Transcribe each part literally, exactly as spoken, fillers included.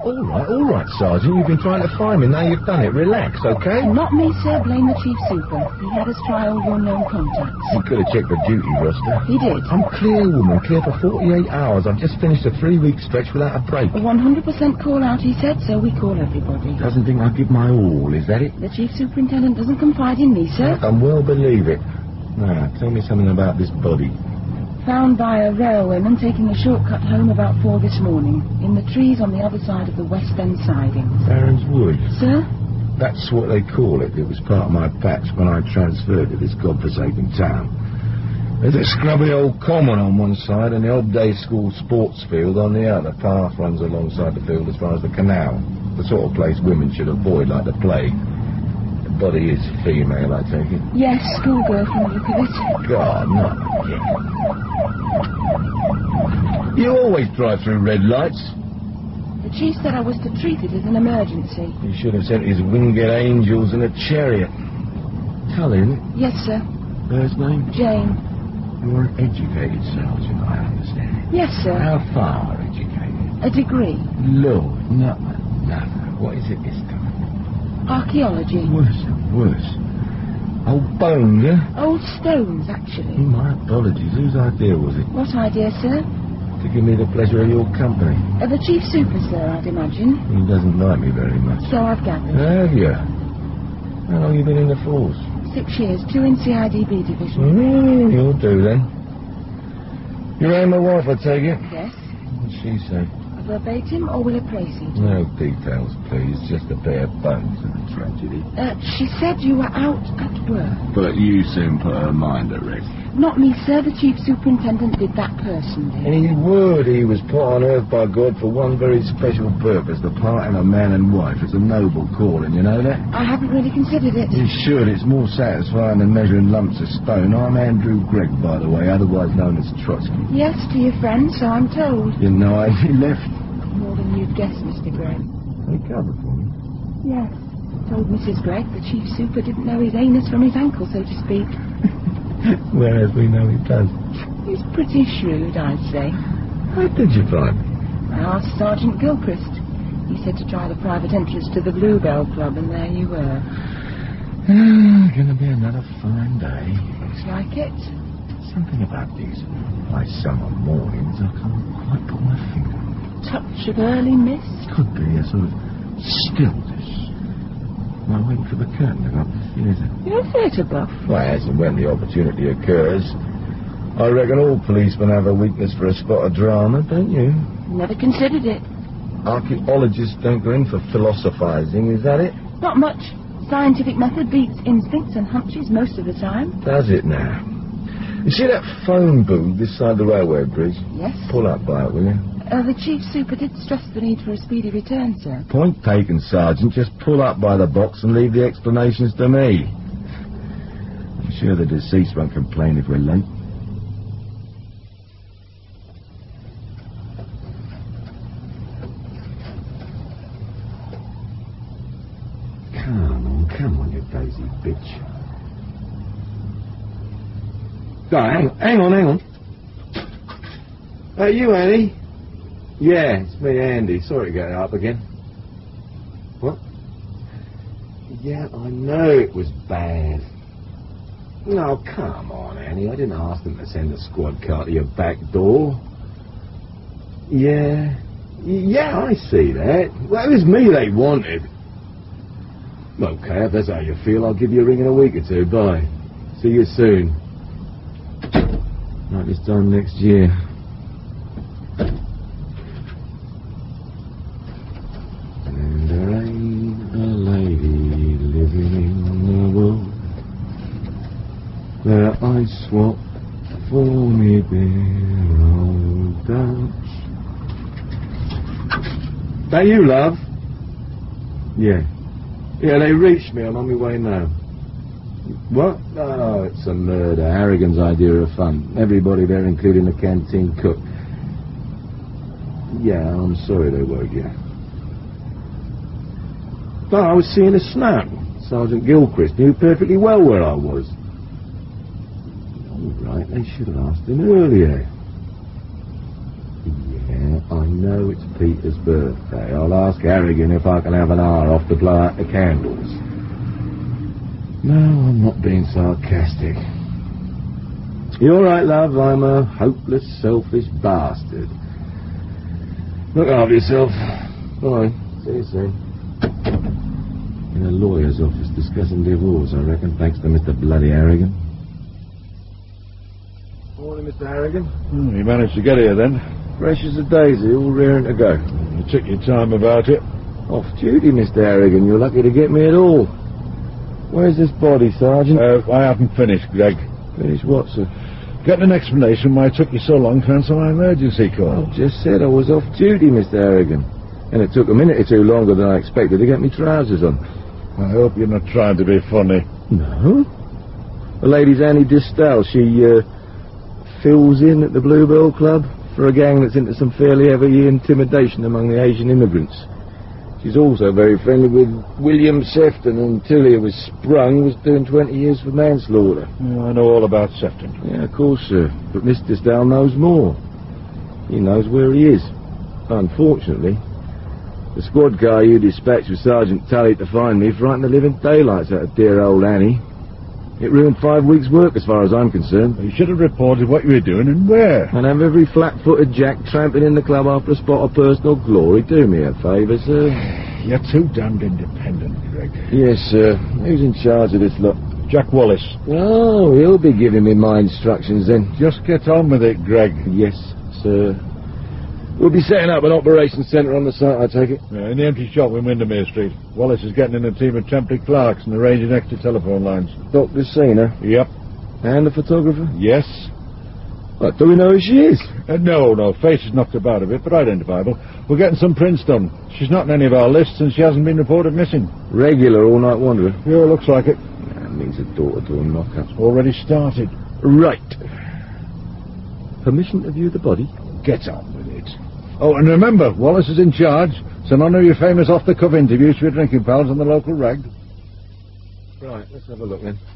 All right, all right, Sergeant. You've been trying to find me. Now you've done it. Relax, okay? Not me, sir. Blame the Chief Super. He had us try all your known contacts. He could have checked the duty roster. He did. I'm clear, woman. Clear for forty-eight hours. I've just finished a three-week stretch without a break. A one hundred percent call out, he said, so we call everybody. Doesn't think I give my all, is that it? The Chief Superintendent doesn't confide in me, sir. I can well believe it. Now, tell me something about this body. Found by a railwayman taking a shortcut home about four this morning, in the trees on the other side of the West End sidings. Baron's Wood. Sir? That's what they call it. It was part of my patch when I transferred to this godforsaken town. There's a scrubby old common on one side and the old day school sports field on the other. Path runs alongside the field as far as the canal. The sort of place women should avoid like the plague. The body is female, I take it? Yes, schoolgirl from the look of it. God, not again. You always drive through red lights. The chief said I was to treat it as an emergency. He should have sent his winged angels in a chariot. Tully, isn't it? Yes, sir. First name? Jane. You're an educated sergeant, I understand. Yes, sir. How far educated? A degree. Lord, no, no. What is it this time? Archaeology. Worse and worse. Old bones, eh? Old stones, actually. My apologies. Whose idea was it? What idea, sir? To give me the pleasure of your company. Uh, the Chief Super, sir, I'd imagine. He doesn't like me very much. So I've gathered. Have you? How long have you been in the force? Six years, two in C I D B division. Mm, you'll do, then. You ain't my wife, I take it? Yes. What'd she say? Verbatim, or will it proceed? No details, please. Just the bare bones of the tragedy. Uh, she said you were out at work. But you soon put her mind at rest. Not me, sir. The Chief Superintendent did that personally. Any word he was put on earth by God for one very special purpose, the parting of man and wife. It's a noble calling, you know that? I haven't really considered it. You should. It's more satisfying than measuring lumps of stone. I'm Andrew Gregg, by the way, otherwise known as Trotsky. Yes, to your friend, so I'm told. You know I he left. More than you'd guess, Mister Gregg. They covered for me. Yes. Told Missus Gregg the Chief Super didn't know his anus from his ankle, so to speak. Whereas we know he does. He's pretty shrewd, I'd say. How did you find me? I asked Sergeant Gilchrist. He said to try the private entrance to the Bluebell Club, and there you were. Gonna be another fine day. Looks like it. Something about these high summer mornings I can't quite put my finger on. Touch of early mist? Could be a sort of stillness. Am I waiting for the curtain to go up? Is it? You're a theatre buff. Well, as and when the opportunity occurs. I reckon all policemen have a weakness for a spot of drama, don't you? Never considered it. Archaeologists don't go in for philosophising, is that it? Not much. Scientific method beats instincts and hunches most of the time. Does it now? You see that phone booth this side of the railway bridge? Yes. Pull up by it, will you? Uh, the Chief Super did stress the need for a speedy return, sir. Point taken, Sergeant. Just pull up by the box and leave the explanations to me. I'm sure the deceased won't complain if we're late. Come on, come on, you daisy bitch. Oh, hang, hang on, hang on. Are you Annie? Yeah, it's me, Andy. Sorry to get up again. What? Yeah, I know it was bad. No, come on, Annie. I didn't ask them to send a squad car to your back door. Yeah. Yeah, I see that. Well, it was me they wanted. Okay, if that's how you feel, I'll give you a ring in a week or two. Bye. See you soon. Like this time next year. And there ain't a lady living in the world that I swap for me dear old Dutch. That you, love? Yeah. Yeah, they reached me. I'm on my way now. What? Oh, it's a murder. Harrigan's idea of fun. Everybody there, including the canteen cook. Yeah, I'm sorry they woke you. Oh, I was seeing a snap. Sergeant Gilchrist knew perfectly well where I was. All right, they should have asked him earlier. Yeah, I know it's Peter's birthday. I'll ask Harrigan if I can have an hour off to blow out the candles. No, I'm not being sarcastic. You all right, love? I'm a hopeless, selfish bastard. Look after yourself. Bye. See you soon. In a lawyer's office discussing divorce, I reckon, thanks to Mister Bloody Harrigan. Morning, Mister Harrigan. Hmm, you managed to get here then? Fresh as a daisy, all rearing to go. You took your time about it. Off duty, Mister Harrigan. You're lucky to get me at all. Where's this body, Sergeant? Uh, I haven't finished, Greg. Finish what, sir? Getting an explanation why it took you so long to answer my emergency call. I just said I was off duty, Mister Harrigan. And it took a minute or two longer than I expected to get me trousers on. I hope you're not trying to be funny. No. The lady's Annie Distal. She, uh, fills in at the Bluebell Club for a gang that's into some fairly heavy intimidation among the Asian immigrants. She's also very friendly with William Sefton, and until he was sprung, was doing twenty years for manslaughter. Yeah, I know all about Sefton. Yeah, of course, sir. But Mister Distal knows more. He knows where he is. Unfortunately, the squad car you dispatched with Sergeant Tully to find me frightened the living daylights out of dear old Annie. It ruined five weeks' work as far as I'm concerned. You should have reported what you were doing and where. And have every flat-footed jack tramping in the club after a spot of personal glory. Do me a favour, sir. You're too damned independent, Greg. Yes, sir. Who's in charge of this lot? Jack Wallace. Oh, he'll be giving me my instructions then. Just get on with it, Greg. Yes, sir. We'll be setting up an operations centre on the site, I take it. Yeah, in the empty shop in Windermere Street. Wallace is getting in a team of temporary clerks and arranging extra telephone lines. Doctor Sina? Yep. And the photographer? Yes. What, do we know who she is? Uh, no, no. Face is knocked about a bit, but identifiable. We're getting some prints done. She's not in any of our lists, and she hasn't been reported missing. Regular all-night wanderer? Yeah, looks like it. That means a door-to-door knock-up. Already started. Right. Permission to view the body? Get on with it. Oh, and remember, Wallace is in charge, so none of your famous off-the-cuff interviews for your drinking pals on the local rag. Right, let's have a look then.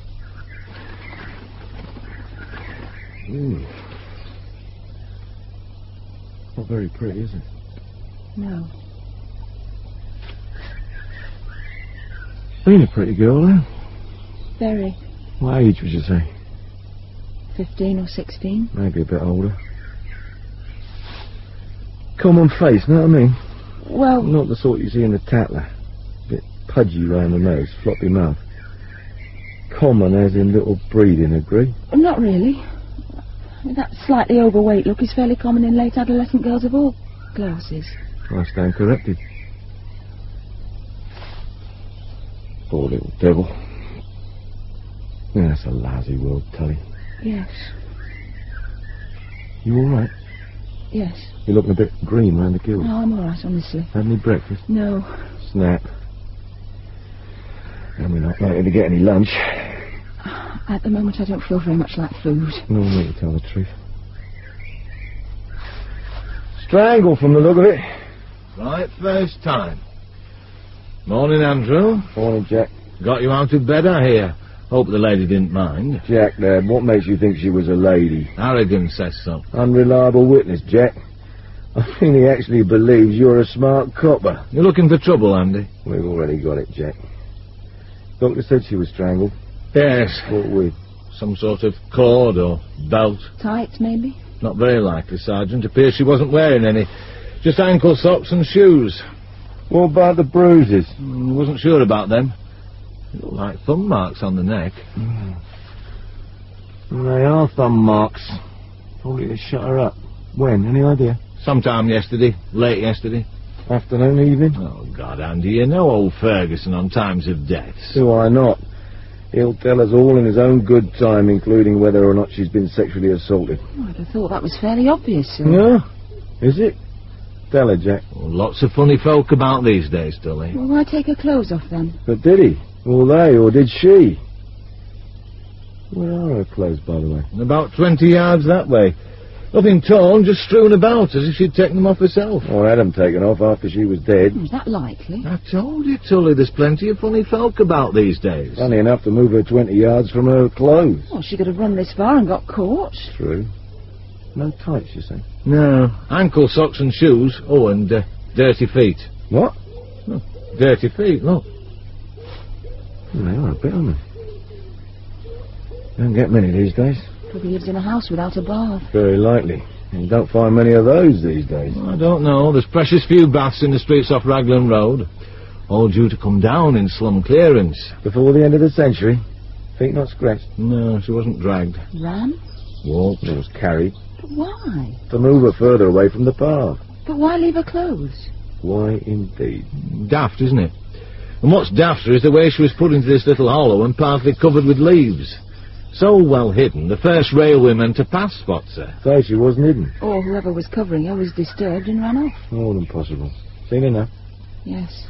Mm. Not very pretty, is it? No. Been a pretty girl, huh? Very. What age would you say? Fifteen or sixteen. Maybe a bit older. Common face, know what I mean? Well... Not the sort you see in the Tatler. Bit pudgy round the nose, floppy mouth. Common as in little breeding, agree? Not really. That slightly overweight look is fairly common in late adolescent girls of all classes. I stand corrected. Poor little devil. Yeah, that's a lousy world, Tully. Yes. You all right? Yes. You're looking a bit green round the gills. No, I'm all right, honestly. Had any breakfast? No. Snap. And we're not likely to get any lunch. At the moment, I don't feel very much like food. No need to tell the truth. Strangle from the look of it. Right, first time. Morning, Andrew. Morning, Jack. Got you out of bed, I hear. Hope the lady didn't mind. Jack, Dad, what makes you think she was a lady? Harrigan says so. Unreliable witness, Jack. I mean, he actually believes you're a smart copper. You looking for trouble, Andy? We've already got it, Jack. Doctor said she was strangled. Yes. What with? Some sort of cord or belt. Tights, maybe? Not very likely, Sergeant. Appears she wasn't wearing any. Just ankle socks and shoes. What about the bruises? Mm, wasn't sure about them. They look like thumb marks on the neck. Mm. They are thumb marks. Probably to shut her up. When? Any idea? Sometime yesterday. Late yesterday. Afternoon, evening? Oh, God, Andy, you know old Ferguson on times of deaths. Do I not? He'll tell us all in his own good time, including whether or not she's been sexually assaulted. Oh, I'd have thought that was fairly obvious, sir. No? Is it? Tell her, Jack. Well, lots of funny folk about these days, Tully. Well, why take her clothes off, then? But did he? Or they, or did she? Where are her clothes, by the way? About twenty yards that way. Nothing torn, just strewn about, as if she'd taken them off herself. Or had them taken off after she was dead. Is that likely? I told you, Tully, there's plenty of funny folk about these days. Funny enough to move her twenty yards from her clothes. Well, she could have run this far and got caught. True. No tights, you say? No. Ankle socks and shoes. Oh, and uh, dirty feet. What? Oh, dirty feet, look. Well, they are a bit, aren't they? Don't get many these days. Probably lives in a house without a bath. Very likely. And you don't find many of those these days. I don't know. There's precious few baths in the streets off Raglan Road. All due to come down in slum clearance. Before the end of the century. Feet not scratched. No, she wasn't dragged. Ran? Walked. It was carried. But why? To move her further away from the path. But why leave her clothes? Why, indeed. Daft, isn't it? And what's dafter is the way she was put into this little hollow and partly covered with leaves. So well hidden, the first railwayman to pass spots her. So she wasn't hidden. Or whoever was covering her was disturbed and ran off. More than possible. Seen her now? Yes.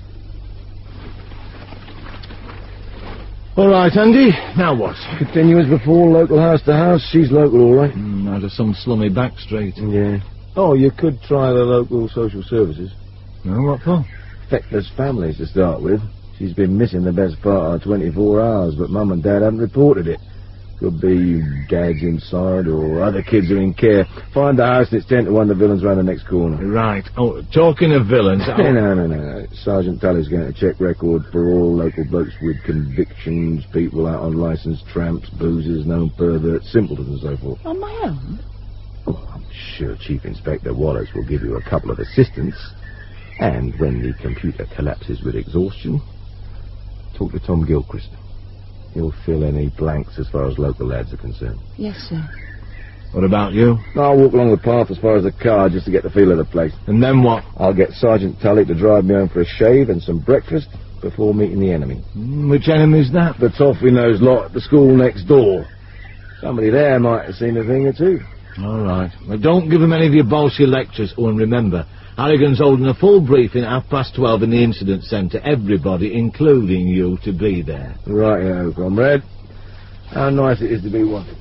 All right, Andy. Now what? Continue as before, local house to house. She's local, all right. Mm, out of some slummy back street. Yeah. Oh, you could try the local social services. No, what for? Feckless families to start with. She's been missing the best part of twenty-four hours, but Mum and Dad haven't reported it. Could be Dad's inside or other kids are in care. Find the house and it's ten to one the villains round the next corner. Right. Oh, talking of villains... No, no, no, no. Sergeant Tully's going to check record for all local blokes with convictions, people out on licensed tramps, boozers, known perverts, simpletons and so forth. On my own? Oh, I'm sure Chief Inspector Wallace will give you a couple of assistants. And when the computer collapses with exhaustion, talk to Tom Gilchrist. He'll fill any blanks as far as local lads are concerned. Yes, sir. What about you? I'll walk along the path as far as the car just to get the feel of the place. And then what? I'll get Sergeant Tully to drive me home for a shave and some breakfast before meeting the enemy. Mm, which enemy's that? The toffee-nosed lot at the school next door. Somebody there might have seen a thing or two. All right. Well, don't give him any of your bullshit lectures. Oh, and remember, Harrigan's holding a full briefing at half past twelve in the incident centre. Everybody, including you, to be there. Right-o, comrade. How nice it is to be wanted.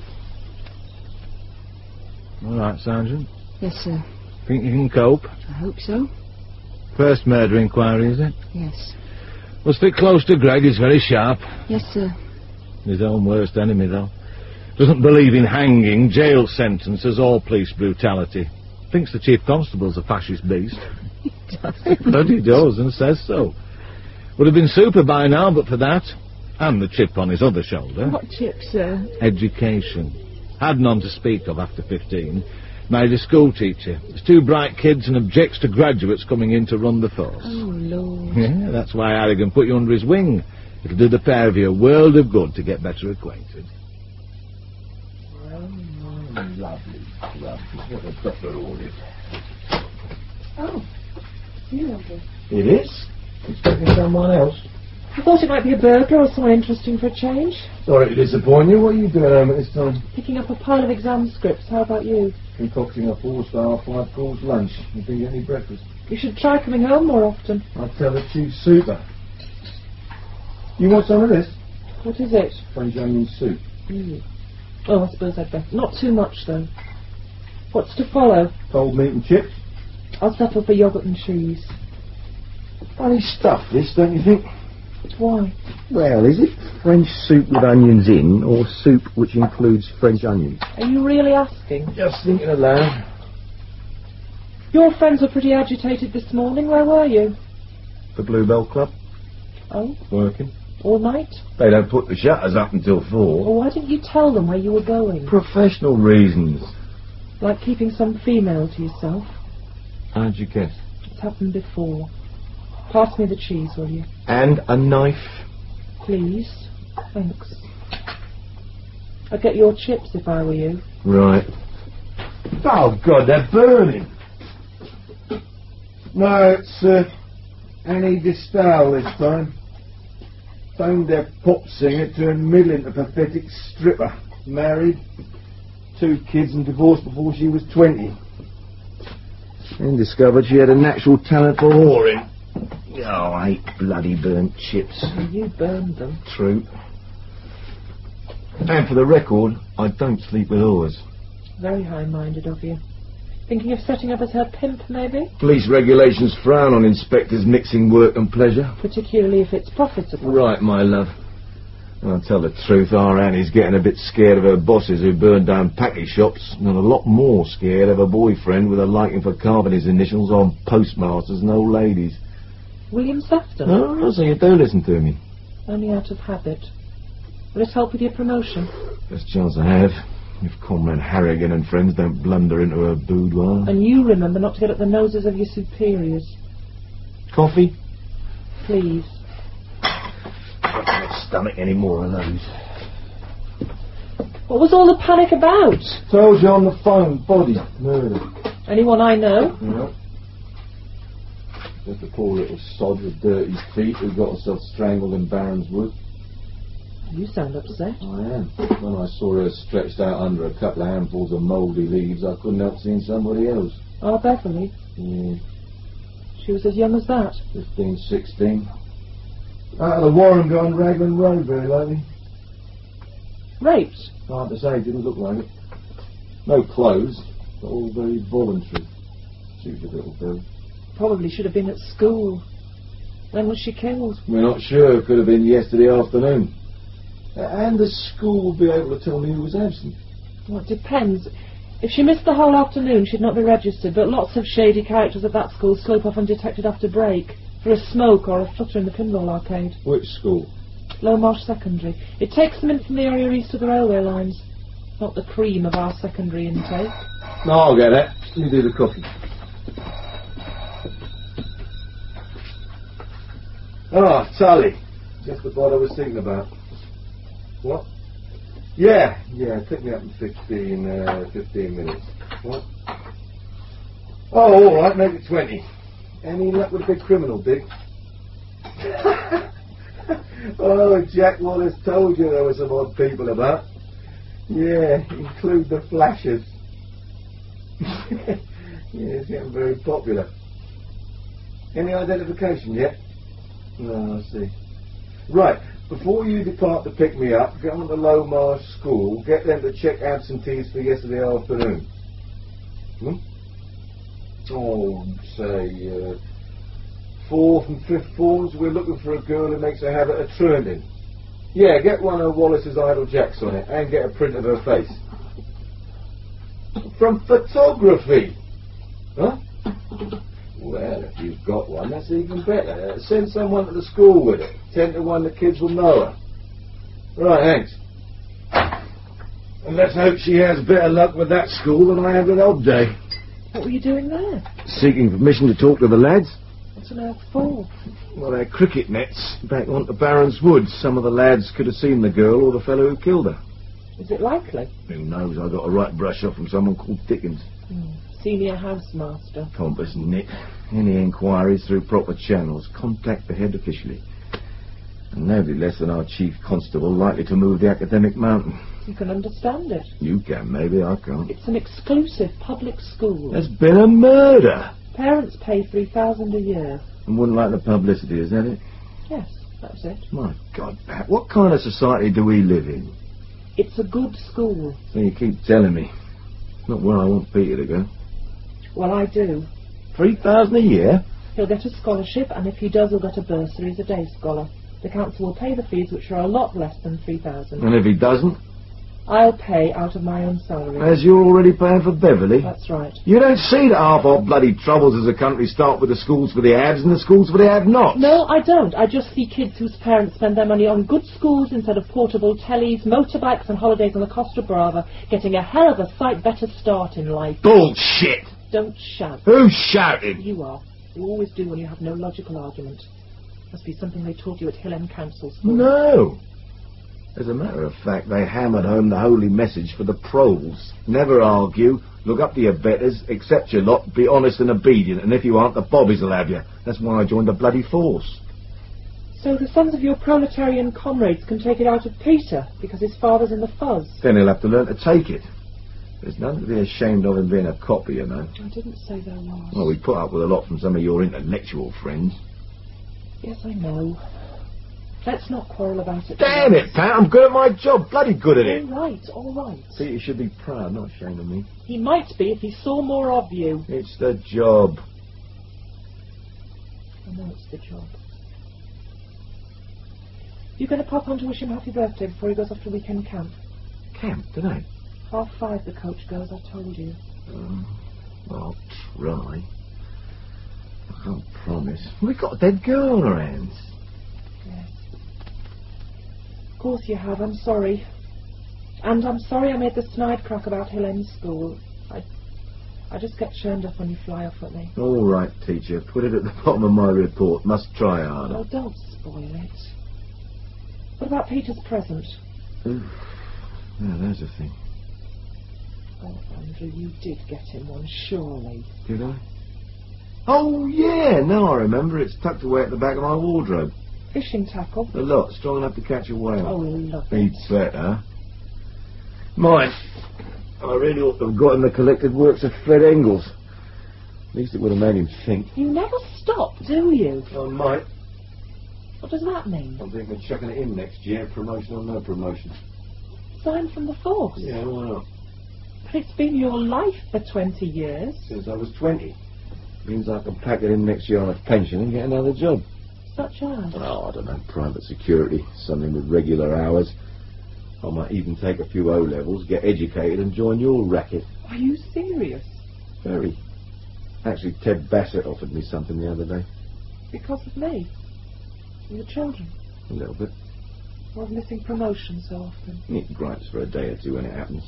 All right, Sergeant. Yes, sir. Think you can cope? I hope so. First murder inquiry, is it? Yes. Well, stick close to Greg. He's very sharp. Yes, sir. His own worst enemy, though. Doesn't believe in hanging, jail sentences, or police brutality. Thinks the chief constable's a fascist beast. He does. But he does, and says so. Would have been super by now, but for that. And the chip on his other shoulder. What chip, sir? Education. Had none to speak of after fifteen. Married a school teacher. There's two bright kids and objects to graduates coming in to run the force. Oh, Lord. Yeah, that's why Harrigan put you under his wing. It'll do the pair of you a world of good to get better acquainted. Lovely, lovely. What a proper audit. Oh, you know this. It is? Expecting someone else? I thought it might be a burglar or someone interesting for a change. Sorry to disappoint you. What are you doing home at this time? Picking up a pile of exam scripts. How about you? Concocting a four-star, five-course lunch. You think any breakfast? You should try coming home more often. I'll tell the chief super. You want some of this? What is it? French onion soup. Mm. Oh, I suppose I'd better. Not too much, though. What's to follow? Cold meat and chips. I'll settle for yoghurt and cheese. Funny stuff, this, don't you think? Why? Well, is it French soup with onions in, or soup which includes French onions? Are you really asking? Just thinking aloud. Your friends were pretty agitated this morning. Where were you? The Bluebell Club. Oh, Working. all night? They don't put the shutters up until four. Well, why didn't you tell them where you were going? Professional reasons. Like keeping some female to yourself? How'd you guess? It's happened before. Pass me the cheese, will you? And a knife. Please. Thanks. I'd get your chips if I were you. Right. Oh, God, they're burning. No, it's uh, Annie Distal this time. Phoned their pop singer, turned middle into pathetic stripper. Married, two kids and divorced before she was twenty. Then discovered she had a natural talent for whoring. Oh, I hate bloody burnt chips. You burned them. True. And for the record, I don't sleep with whores. Very high-minded of you. Thinking of setting up as her pimp, maybe? Police regulations frown on inspectors mixing work and pleasure. Particularly if it's profitable. Right, my love. I'll tell the truth, our Annie's getting a bit scared of her bosses who burn down package shops, and a lot more scared of her boyfriend with a liking for carving his initials on postmasters and old ladies. William Sefton? Oh, so you do listen to me. Only out of habit. Will it help with your promotion? Best chance I have, if Comrade Harrigan and friends don't blunder into her boudoir. And you remember not to get at the noses of your superiors. Coffee? Please. I can't stomach any more of those. What was all the panic about? Told you on the phone, body, murder. Anyone I know? Yeah. Just a poor little sod with dirty feet who got herself strangled in Barron's Wood. You sound upset. I am. When I saw her stretched out under a couple of handfuls of mouldy leaves, I couldn't help seeing somebody else. Oh, Beverly? Yeah. She was as young as that? Fifteen, sixteen. Out of the Warren gone Raglan Road very lately. Raped? Hard to say, didn't look like it. No clothes, but all very voluntary. Stupid little girl. Probably should have been at school. When was she killed? We're not sure. Could have been yesterday afternoon. Uh, and the school will be able to tell me who was absent. Well, it depends. If she missed the whole afternoon, she'd not be registered, but lots of shady characters at that school slope off undetected after break, for a smoke or a flutter in the pinball arcade. Which school? Low Marsh Secondary. It takes them in from the area east of the railway lines. Not the cream of our secondary intake. No, I'll get that. You do the coffee. Ah, Tully. Just the bot I was thinking about. What? Yeah, yeah, pick me up in fifteen, uh, fifteen minutes. What? Oh, all right, make it twenty. Any luck with a big criminal, Dick? Oh, Jack Wallace told you there were some odd people about. Yeah, include the flashers. Yeah, it's getting very popular. Any identification yet? No, I see. Right, before you depart to pick me up, get on to Low Marsh School, get them to check absentees for yesterday afternoon. Hmm? Oh, say, uh, fourth and fifth forms, we're looking for a girl who makes a habit of truanting. Yeah, get one of Wallace's idle jacks on it, and get a print of her face. From photography! Huh? Well, if you've got one, that's even better. Uh, send someone to the school with it. Ten to one the kids will know her. Right, thanks. And let's hope she has better luck with that school than I had with Odd Day. What were you doing there? Seeking permission to talk to the lads. What's on earth for? Well, they're cricket nets back onto Barron's Wood. Some of the lads could have seen the girl or the fellow who killed her. Is it likely? Who knows? I got a right brush off from someone called Dickens. Hmm. Senior housemaster. Pompous nit. Any inquiries through proper channels, contact the head officially. And nobody less than our chief constable likely to move the academic mountain. You can understand it. You can, maybe. I can't. It's an exclusive public school. There's been a murder. Parents pay three thousand a year. And wouldn't like the publicity, is that it? Yes, that's it. My God, Pat, what kind of society do we live in? It's a good school. So you keep telling me. It's not where I want Peter to go. Well, I do. Three thousand a year? He'll get a scholarship, and if he does, he'll get a bursary as a day scholar. The council will pay the fees, which are a lot less than three thousand. And if he doesn't? I'll pay out of my own salary. As you're already paying for Beverly? That's right. You don't see that half our bloody troubles as a country start with the schools for the haves and the schools for the have-nots? No, I don't. I just see kids whose parents spend their money on good schools instead of portable tellies, motorbikes and holidays on the Costa Brava, getting a hell of a sight better start in life. Bullshit! Don't shout. Who's shouting? You are. You always do when you have no logical argument. Must be something they taught you at Hill End Council School. No. As a matter of fact, they hammered home the holy message for the proles. Never argue, look up to your betters, accept your lot, be honest and obedient, and if you aren't, the bobbies will have you. That's why I joined the bloody force. So the sons of your proletarian comrades can take it out of Peter, because his father's in the fuzz. Then he'll have to learn to take it. There's nothing to be ashamed of in being a copper, you know. I didn't say there was. Well, we put up with a lot from some of your intellectual friends. Yes, I know. Let's not quarrel about it. Damn it, Pat, I'm good at my job. Bloody good at it. All right, all right. See, you should be proud, not ashamed of me. He might be if he saw more of you. It's the job. I know it's the job. You going to pop on to wish him happy birthday before he goes off to weekend camp? Camp tonight? Half five the coach goes, I told you. Um, I'll try. I can't promise. We've got a dead girl on our hands. Yes. Of course you have, I'm sorry. And I'm sorry I made the snide crack about Hill End School. I I just get churned up when you fly off at me. All right, teacher. Put it at the bottom of my report. Must try harder. Oh, don't spoil it. What about Peter's present? Oof. Yeah, there's a thing. Oh, Andrew, you did get him one, surely. Did I? Oh, yeah, now I remember. It's tucked away at the back of my wardrobe. Fishing tackle? A lot, strong enough to catch a whale. Oh, love it. He'd better. Mine. I really ought to have got him the collected works of Fred Engels. At least it would have made him think. You never stop, do you? I might. What does that mean? I'm thinking of chucking it in next year, promotion or no promotion. Signed from the force? Yeah, why not? But it's been your life for twenty years. Since I was twenty. Means I can pack it in next year on a pension and get another job. Such as? Oh, I don't know, private security, something with regular hours. I might even take a few O-levels, get educated and join your racket. Are you serious? Very. Actually, Ted Bassett offered me something the other day. Because of me? And the children? A little bit. Or of missing promotion so often? It gripes for a day or two when it happens.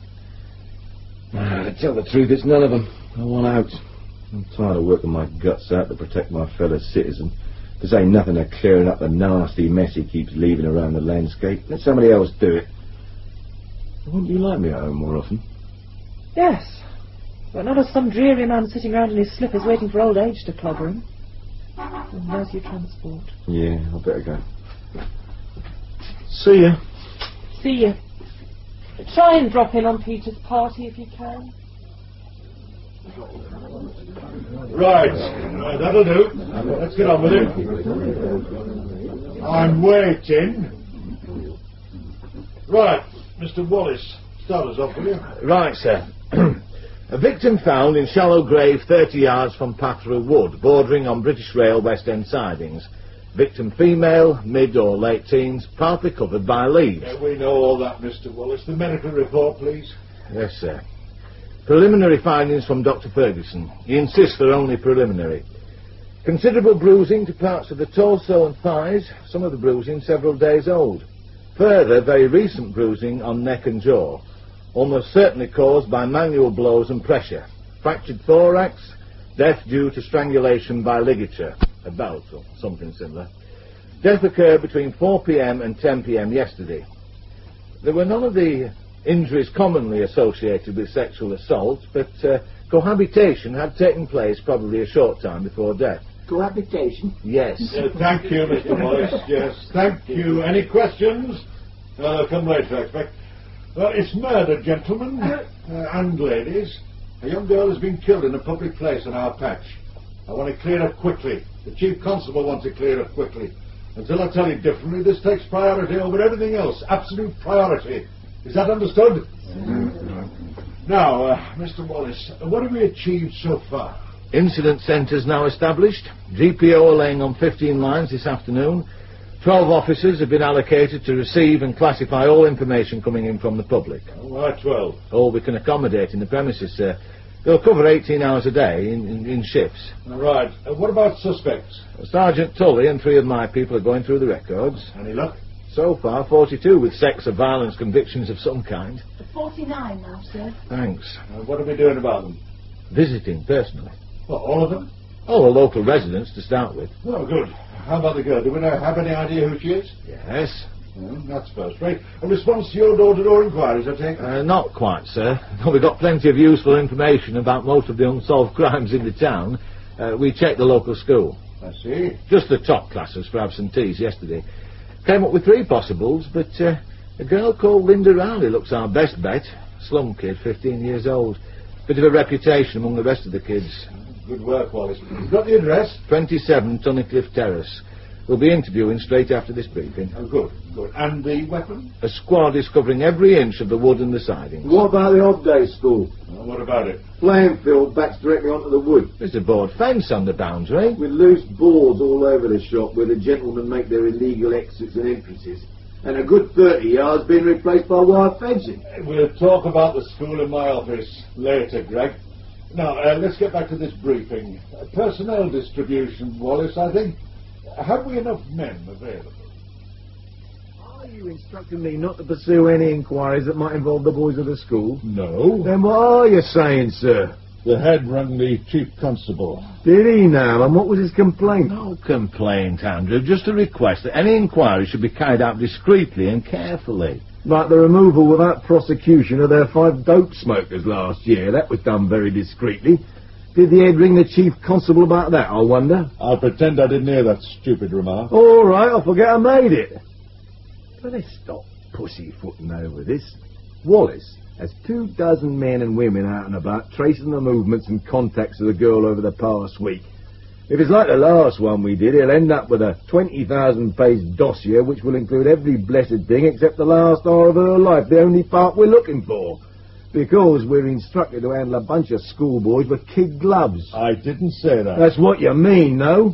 Ah, to tell the truth, it's none of them. I want out. I'm tired of working my guts out to protect my fellow citizen. There's ain't nothing to clearing up the nasty mess he keeps leaving around the landscape. Let somebody else do it. Wouldn't you like me at home more often? Yes. But not as some dreary man sitting round in his slippers waiting for old age to clobber him. And there's your transport. Yeah, I better go. See ya. See you. Try and drop in on Peter's party if you can. Right, uh, that'll do. Let's get on with it. I'm waiting. Right, Mister Wallace, start us off, will you? Right, sir. A victim found in shallow grave thirty yards from Pathrow Wood, bordering on British Rail West End sidings. Victim female, mid or late teens, partly covered by leaves. Uh, we know all that, Mister Wallace. The medical report, please. Yes, sir. Preliminary findings from Doctor Ferguson. He insists they're only preliminary. Considerable bruising to parts of the torso and thighs, some of the bruising several days old. Further, very recent bruising on neck and jaw, almost certainly caused by manual blows and pressure. Fractured thorax, death due to strangulation by ligature, a belt or something similar. Death occurred between four p m and ten p m yesterday. There were none of the injuries commonly associated with sexual assault, but uh, cohabitation had taken place probably a short time before death. Cohabitation? Yes. Uh, thank you, Mister Wallace. Yes, thank you. Any questions? Uh, come later, I expect. Well, it's murder, gentlemen uh, and ladies. A young girl has been killed in a public place on our patch. I want it cleared up quickly. The Chief Constable wants it cleared up quickly. Until I tell you differently, this takes priority over everything else. Absolute priority. Is that understood? Mm-hmm. Now, uh, Mister Wallace, what have we achieved so far? Incident centres now established. G P O are laying on fifteen lines this afternoon. Twelve officers have been allocated to receive and classify all information coming in from the public. Oh, why twelve? All we can accommodate in the premises, sir. They'll cover eighteen hours a day in, in, in shifts. Right. Uh, what about suspects? Sergeant Tully and three of my people are going through the records. Any luck? So far, forty-two with sex or violence convictions of some kind. forty-nine now, sir. Thanks. Uh, what are we doing about them? Visiting, personally. Well, all of them? Oh, the local residents to start with. Oh, good. How about the girl? Do we know, have any idea who she is? Yes. Well, that's first rate. A response to your door-to-door inquiries, I take? Uh, not quite, sir. Though we got plenty of useful information about most of the unsolved crimes in the town. Uh, we checked the local school. I see. Just the top classes for absentees yesterday. Came up with three possibles, but uh, a girl called Linda Rowley looks our best bet. Slum kid, fifteen years old. Bit of a reputation among the rest of the kids. Good work, Wallace. Got the address? twenty-seven Tunnicliffe Terrace. We'll be interviewing straight after this briefing. Oh, good, good. And the weapon? A squad is covering every inch of the wood and the sidings. What about the odd day school? Uh, what about it? Playing field backs directly onto the wood, There's a board fence on the boundary. with loose boards all over the shop where the gentlemen make their illegal exits and entrances. And a good thirty yards being replaced by wire fencing. We'll talk about the school in my office later, Greg. Now, uh, let's get back to this briefing. Uh, personnel distribution, Wallace, I think. Have we enough men available? Are you instructing me not to pursue any inquiries that might involve the boys of the school? No. Then what are you saying, sir? The head rang the chief constable. Did he now? And what was his complaint? No complaint, Andrew. Just a request that any inquiry should be carried out discreetly and carefully. Like the removal without prosecution of their five dope smokers last year. That was done very discreetly. Did the head ring the chief constable about that, I wonder? I'll pretend I didn't hear that stupid remark. All right, I'll forget I made it. But let's stop pussyfooting over this. Wallace has two dozen men and women out and about tracing the movements and contacts of the girl over the past week. If it's like the last one we did, he'll end up with a twenty thousand page dossier which will include every blessed thing except the last hour of her life, the only part we're looking for. Because we're instructed to handle a bunch of schoolboys with kid gloves. I didn't say that. That's what you mean, no?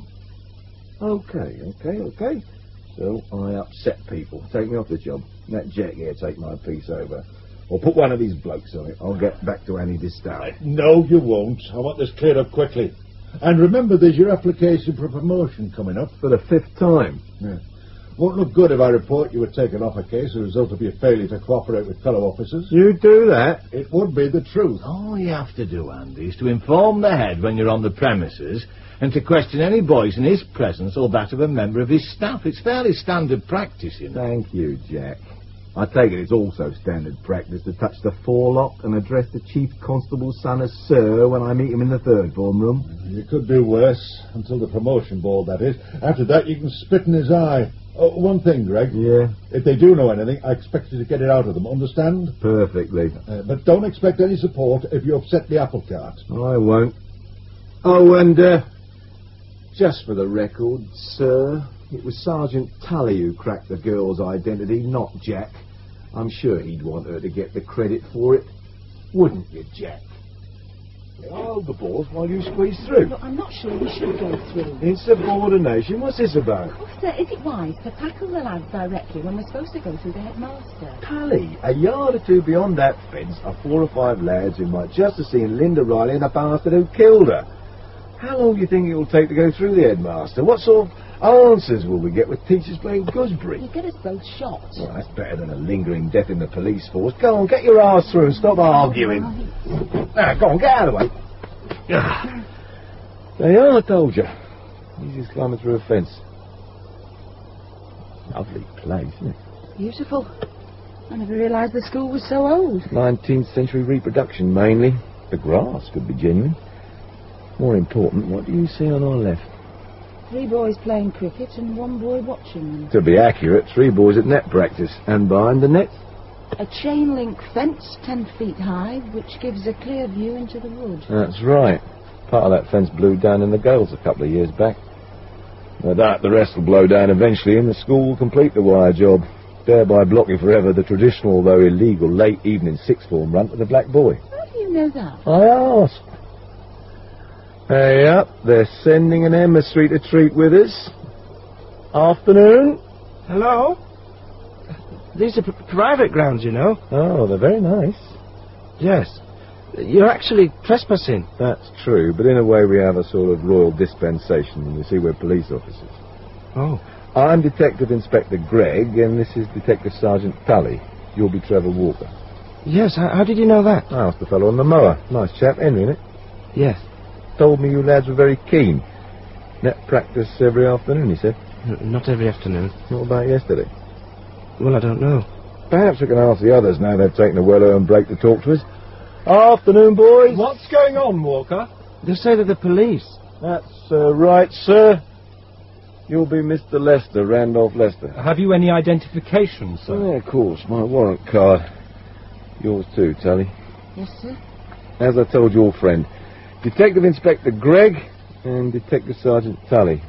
Okay, okay, okay. So I upset people. Take me off the job. Let Jack here take my piece over. Or put one of these blokes on it. I'll get back to Annie Distaff. No, you won't. I want this cleared up quickly. And remember, there's your application for promotion coming up. For the fifth time. Yeah. Won't look good if I report you were taken off a case as a result of your failure to cooperate with fellow officers. You do that? It would be the truth. All you have to do, Andy, is to inform the head when you're on the premises and to question any boys in his presence or that of a member of his staff. It's fairly standard practice, you know. Thank you, Jack. I take it it's also standard practice to touch the forelock and address the chief constable's son as sir when I meet him in the third form room. You could do worse, until the promotion ball, that is. After that, you can spit in his eye. Oh, one thing, Greg. Yeah? If they do know anything, I expect you to get it out of them, understand? Perfectly. Uh, but don't expect any support if you upset the apple cart. I won't. Oh, and, uh, just for the record, sir, it was Sergeant Tully who cracked the girl's identity, not Jack. I'm sure he'd want her to get the credit for it. Wouldn't you, Jack? Hold the balls while you squeeze through. Look, I'm not sure we should go through. Insubordination? What's this about? Oh, sir, is it wise to tackle the lads directly when we're supposed to go through the headmaster? Tully, a yard or two beyond that fence are four or five lads who might just have seen Linda Riley and the bastard who killed her. How long do you think it will take to go through the headmaster? What sort of answers will we get with teachers playing gooseberry? You get us both shot. Well, that's better than a lingering death in the police force. Go on, get your ass through and stop arguing. Now, go on, get out of the way. Ah. There you are, I told you. He's just climbing through a fence. Lovely place, isn't it? Beautiful. I never realised the school was so old. nineteenth century reproduction, mainly. The grass could be genuine. More important, what do you see on our left? Three boys playing cricket and one boy watching them. To be accurate, three boys at net practice. And behind the net? A chain link fence ten feet high, which gives a clear view into the wood. That's right. Part of that fence blew down in the gales a couple of years back. No doubt the rest will blow down eventually and the school will complete the wire job, thereby blocking forever the traditional, though illegal, late evening sixth form run to the Black Boy. How do you know that? I asked. Hey up, they're sending an emissary to treat with us. Afternoon. Hello? These are p- private grounds, you know. Oh, they're very nice. Yes. You're actually trespassing. That's true, but in a way we have a sort of royal dispensation. You see, we're police officers. Oh. I'm Detective Inspector Gregg, and this is Detective Sergeant Tully. You'll be Trevor Walker. Yes, how, how did you know that? I asked the fellow on the mower. Nice chap, Henry, innit? Yes. Told me you lads were very keen. Net practice every afternoon, he said. N- not every afternoon. What about yesterday? Well, I don't know. Perhaps we can ask the others now they've taken a well-earned break to talk to us. Afternoon, boys. What's going on, Walker? They say they're the police. That's uh, right, sir. You'll be Mister Lester, Randolph Lester. Have you any identification, sir? Yeah, of course, my warrant card. Yours too, Tully. Yes, sir. As I told your friend, Detective Inspector Gregg and Detective Sergeant Tully.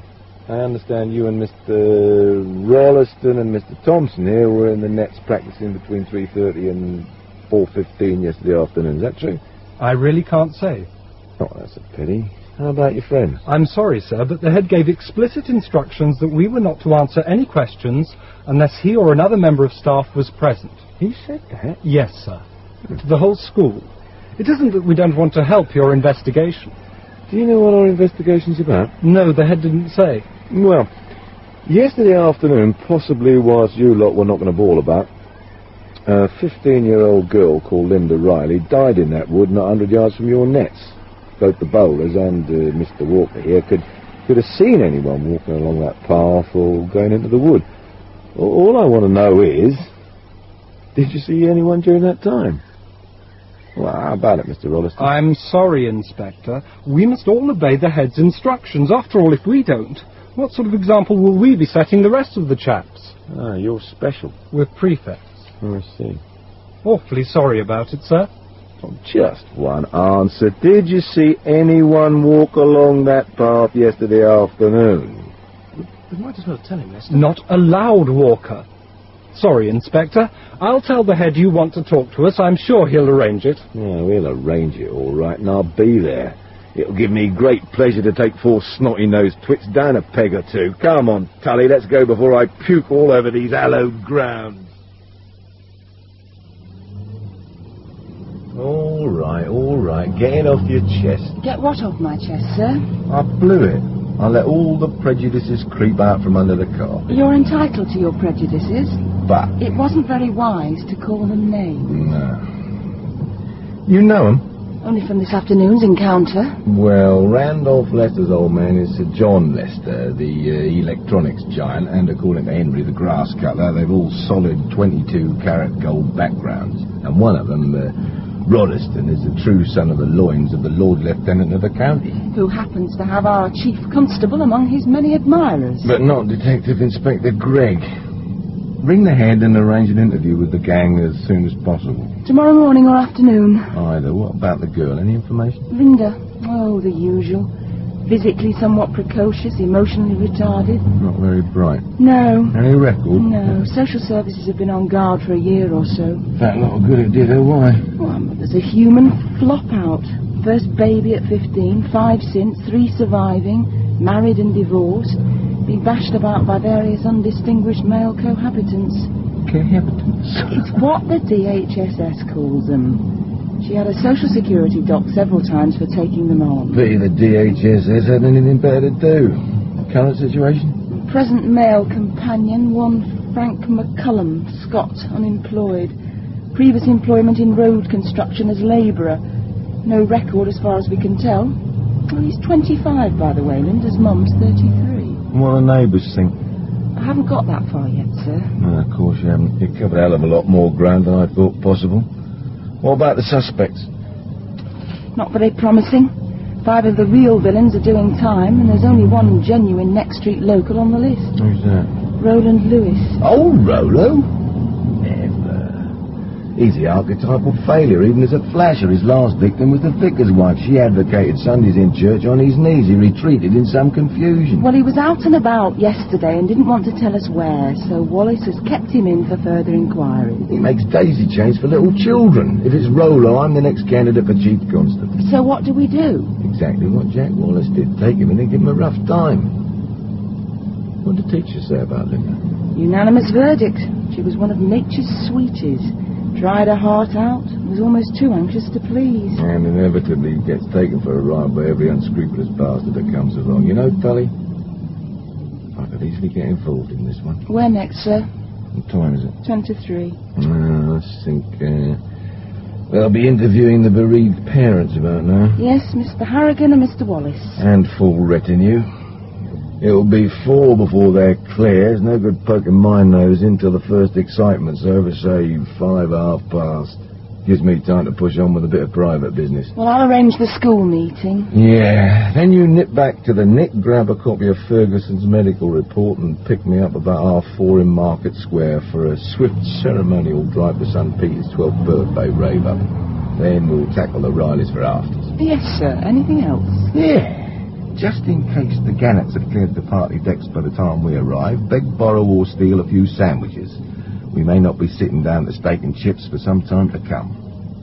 I understand you and Mister Rolleston and Mister Thompson here were in the nets practicing between three thirty and four fifteen yesterday afternoon. Is that true? I really can't say. Oh, that's a pity. How about your friends? I'm sorry, sir, but the head gave explicit instructions that we were not to answer any questions unless he or another member of staff was present. He said that? Yes, sir. To the whole school. It isn't that we don't want to help your investigation. Do you know what our investigation's about? No, the head didn't say. Well, yesterday afternoon, possibly whilst you lot were not going to bawl about, a fifteen-year-old girl called Linda Riley died in that wood not a hundred yards from your nets. Both the bowlers and uh, Mister Walker here could, could have seen anyone walking along that path or going into the wood. All I want to know is, did you see anyone during that time? Well, how about it, Mister Rolleston? I'm sorry, Inspector. We must all obey the head's instructions. After all, if we don't, what sort of example will we be setting the rest of the chaps? Ah, you're special. We're prefects. Oh, I see. Awfully sorry about it, sir. Oh, just one answer. Did you see anyone walk along that path yesterday afternoon? We might as well tell him, Lester. Not allowed, Walker. Sorry, Inspector. I'll tell the head you want to talk to us. I'm sure he'll arrange it. Yeah, we'll arrange it all right, and I'll be there. It'll give me great pleasure to take four snotty-nosed twits down a peg or two. Come on, Tully, let's go before I puke all over these hallowed grounds. All right, all right. Get it off your chest. Get what off my chest, sir? I blew it. I let all the prejudices creep out from under the carpet. You're entitled to your prejudices. But... It wasn't very wise to call them names. No. You know them? Only from this afternoon's encounter. Well, Randolph Lester's old man is Sir John Lester, the uh, electronics giant, and according to Henry, the grass cutter, they've all solid twenty-two carat gold backgrounds. And one of them... Uh, Rolleston is the true son of the loins of the Lord Lieutenant of the county. Who happens to have our chief constable among his many admirers. But not Detective Inspector Gregg. Ring the head and arrange an interview with the gang as soon as possible. Tomorrow morning or afternoon. Either. What about the girl? Any information? Linda. Oh, the usual. Physically somewhat precocious, emotionally retarded. Not very bright. No. Any record? No. Social services have been on guard for a year or so. That lot of good it did her. Why? Well, there's a human flop out. First baby at fifteen, five since, three surviving, married and divorced, been bashed about by various undistinguished male cohabitants. Cohabitants? It's what the D H S S calls them. She had a social security doc several times for taking them on. Pity the D H S S had anything better to do. Current situation? Present male companion, one Frank McCullum, Scot, unemployed. Previous employment in road construction as labourer. No record as far as we can tell. Well, he's twenty-five, by the way. Linda's mum's thirty-three. What do the neighbours think? I haven't got that far yet, sir. No, of course you haven't. You covered a hell of a lot more ground than I thought possible. What about the suspects? Not very promising. Five of the real villains are doing time, and there's only one genuine next street local on the list. Who's that? Roland Lewis. Oh, Rolo? Never. He's the archetypal failure, even as a flasher. His last victim was the vicar's wife. She advocated Sundays in church on his knees. He retreated in some confusion. Well, he was out and about yesterday and didn't want to tell us where, so Wallace has kept him in for further inquiries. He makes daisy chains for little children. If it's Rolo, I'm the next candidate for chief constable. So what do we do? Exactly what Jack Wallace did. Take him in and give him a rough time. What did the teacher say about Linda? Unanimous verdict. She was one of nature's sweeties. Tried her heart out, was almost too anxious to please. And inevitably gets taken for a ride by every unscrupulous bastard that comes along. You know, Tully, I could easily get involved in this one. Where next, sir? What time is it? Ten to three. Uh, I think uh, they'll be interviewing the bereaved parents about now. Yes, Mister Harrigan and Mister Wallace. And full retinue. It'll be four before they're clear. There's no good poking my nose into the first excitement's over, say, five, half past. Gives me time to push on with a bit of private business. Well, I'll arrange the school meeting. Yeah. Then you nip back to the Nick, grab a copy of Ferguson's medical report and pick me up about half four in Market Square for a swift ceremonial drive to Son Peter's twelfth birthday rave-up. Then we'll tackle the Rileys for afters. Yes, sir. Anything else? Yeah. just in case the gannets have cleared the party decks by the time we arrive, beg, borrow or steal a few sandwiches. We may not be sitting down to steak and chips for some time to come.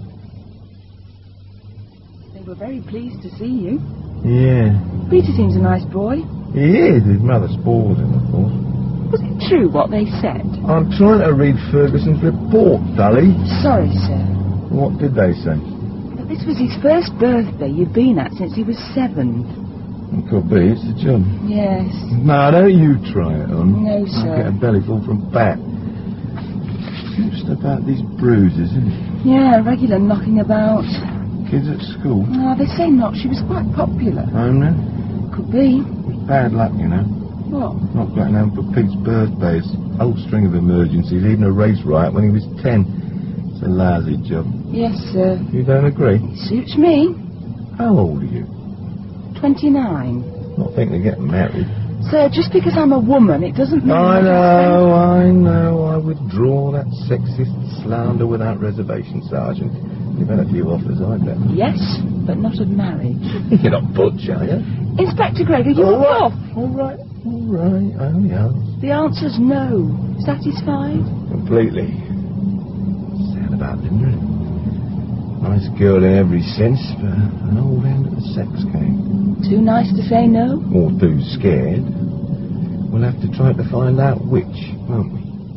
They were very pleased to see you. Yeah. Peter seems a nice boy. He is. His mother spoils him, of course. Was it true what they said? I'm trying to read Ferguson's report, Dolly. Sorry, sir. What did they say? But this was his first birthday you'd been at since he was seven. It could be. It's the job. Yes. No, don't you try it on. No, I'll sir. get a bellyful from Bat. Just about these bruises, isn't it? Yeah, regular knocking about. Kids at school. Ah, they say not. She was quite popular. Home then? Could be. It's bad luck, you know. What? Not getting home for Pete's birthdays. Whole string of emergencies, even a race riot when he was ten. It's a lousy job. Yes, sir. You don't agree? Suits me. How old are you? Twenty-nine. Not thinking of getting married. Sir, just because I'm a woman, it doesn't mean... I that know, I know. I withdraw that sexist slander without reservation, Sergeant. You've had a few offers, I bet. Yes, but not of marriage. You're not butch, are you? Inspector Gregor, you All right, off. all right, all right. I only asked. The answer's no. Satisfied? Completely. Sad about Linda. Nice girl in every sense, but an old end of the sex game. Too nice to say no? Or too scared. We'll have to try to find out which, won't we?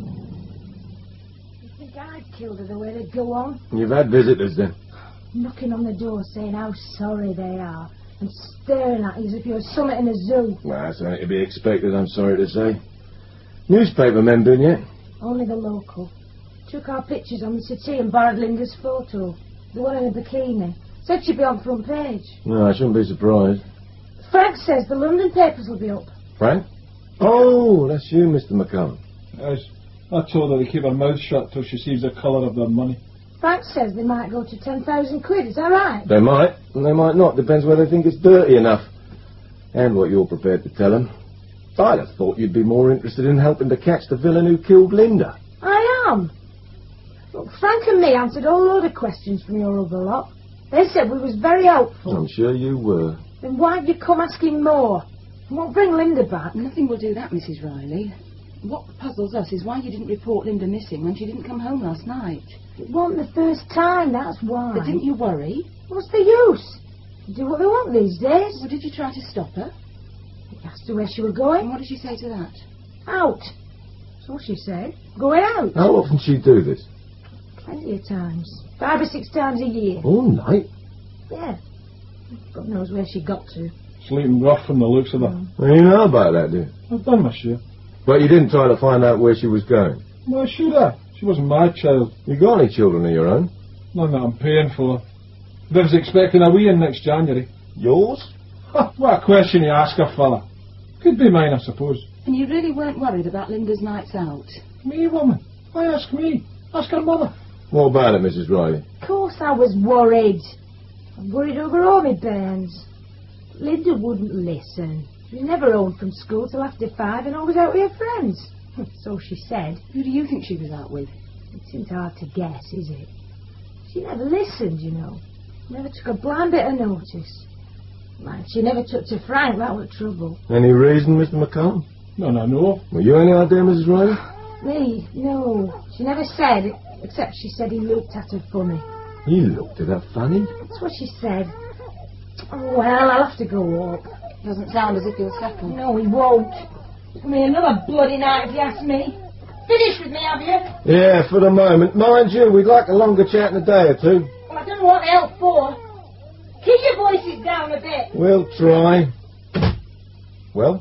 You think I'd killed her the way they go on? You've had visitors then? Knocking on the door saying how sorry they are and staring at you as if you were something in a zoo. Well, that's only to be expected, I'm sorry to say. Newspaper men been yet? Only the local. Took our pictures on the settee and borrowed Linda's photo. The one in a bikini. Said she'd be on front page. No, I shouldn't be surprised. Frank says the London papers will be up. Frank? Oh, that's you, Mister McCullum. Yes. I told her to keep her mouth shut till she sees the colour of their money. Frank says they might go to ten thousand quid. Is that right? They might, and they might not. Depends whether they think it's dirty enough. And what you're prepared to tell them. I'd have thought you'd be more interested in helping to catch the villain who killed Linda. I am. Look, Frank and me answered a whole load of questions from your other lot. They said we was very helpful. I'm sure you were. Then why'd you come asking more? You won't bring Linda back. Nothing will do that, Missus Riley. What puzzles us is why you didn't report Linda missing when she didn't come home last night. It wasn't the first time, that's why. But didn't you worry? What's the use? They do what they want these days. Well, did you try to stop her? I asked her where she was going. And what did she say to that? Out. That's what she said. Going out. How often she do this? Plenty of times. Five or six times a year. All night? Yeah. God knows where she got to. Sleeping rough from the looks of her. Mm. Well, you know about that, do you? I've done my share. But you didn't try to find out where she was going? Why should I? She wasn't my child. You got any children of your own? None that I'm paying for. Viv's expecting a wee in next January. Yours? Ha, what a question you ask her, fella. Could be mine, I suppose. And you really weren't worried about Linda's nights out? Me, woman. Why ask me? Ask her mother. What about it, Missus Riley? Of course I was worried. I'm worried over all my bairns. Linda wouldn't listen. She was never home from school till after five and always out with her friends. So she said. Who do you think she was out with? It isn't hard to guess, is it? She never listened, you know. Never took a blind bit of notice. Man, she never took to Frank, that was trouble. Any reason, Mister McCullum? No, no, no. Well, you any idea, Missus Riley? Me? No. She never said, except she said he looked at her funny. He looked at her funny? That's what she said. Oh, well, I'll have to go up. Doesn't sound as if you'll settle. No, he won't. I mean, another bloody night if you ask me. Finished with me, have you? Yeah, for the moment. Mind you, we'd like a longer chat in a day or two. Well, I don't know what the hell for. Keep your voices down a bit. We'll try. Well?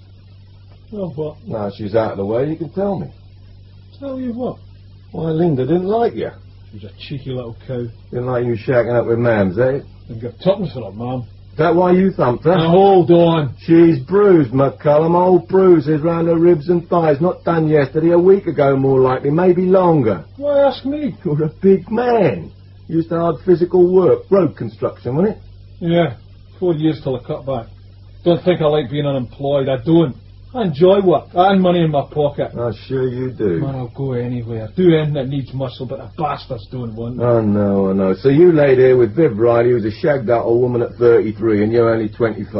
Well, what? Now she's out of the way, you can tell me. Tell you what? Why, Linda didn't like you. She was a cheeky little cow. Didn't like you shacking up with Mams, eh? Didn't give tuppence for her, ma'am. Is that why you thumped her? Now, hold on. She's bruised, McCullum. Old bruises round her ribs and thighs. Not done yesterday, a week ago more likely, maybe longer. Why ask me? You're a big man. Used to hard physical work. Road construction, wasn't it? Yeah. Four years till I cut back. Don't think I like being unemployed. I don't. I enjoy work. I earn money in my pocket. I'm sure you do. Man, I'll go anywhere. Do anything that needs muscle, but the bastards don't want me. I know, I know. So you laid here with Viv Riley, who's a shagged out old woman at thirty-three, and you're only twenty-five.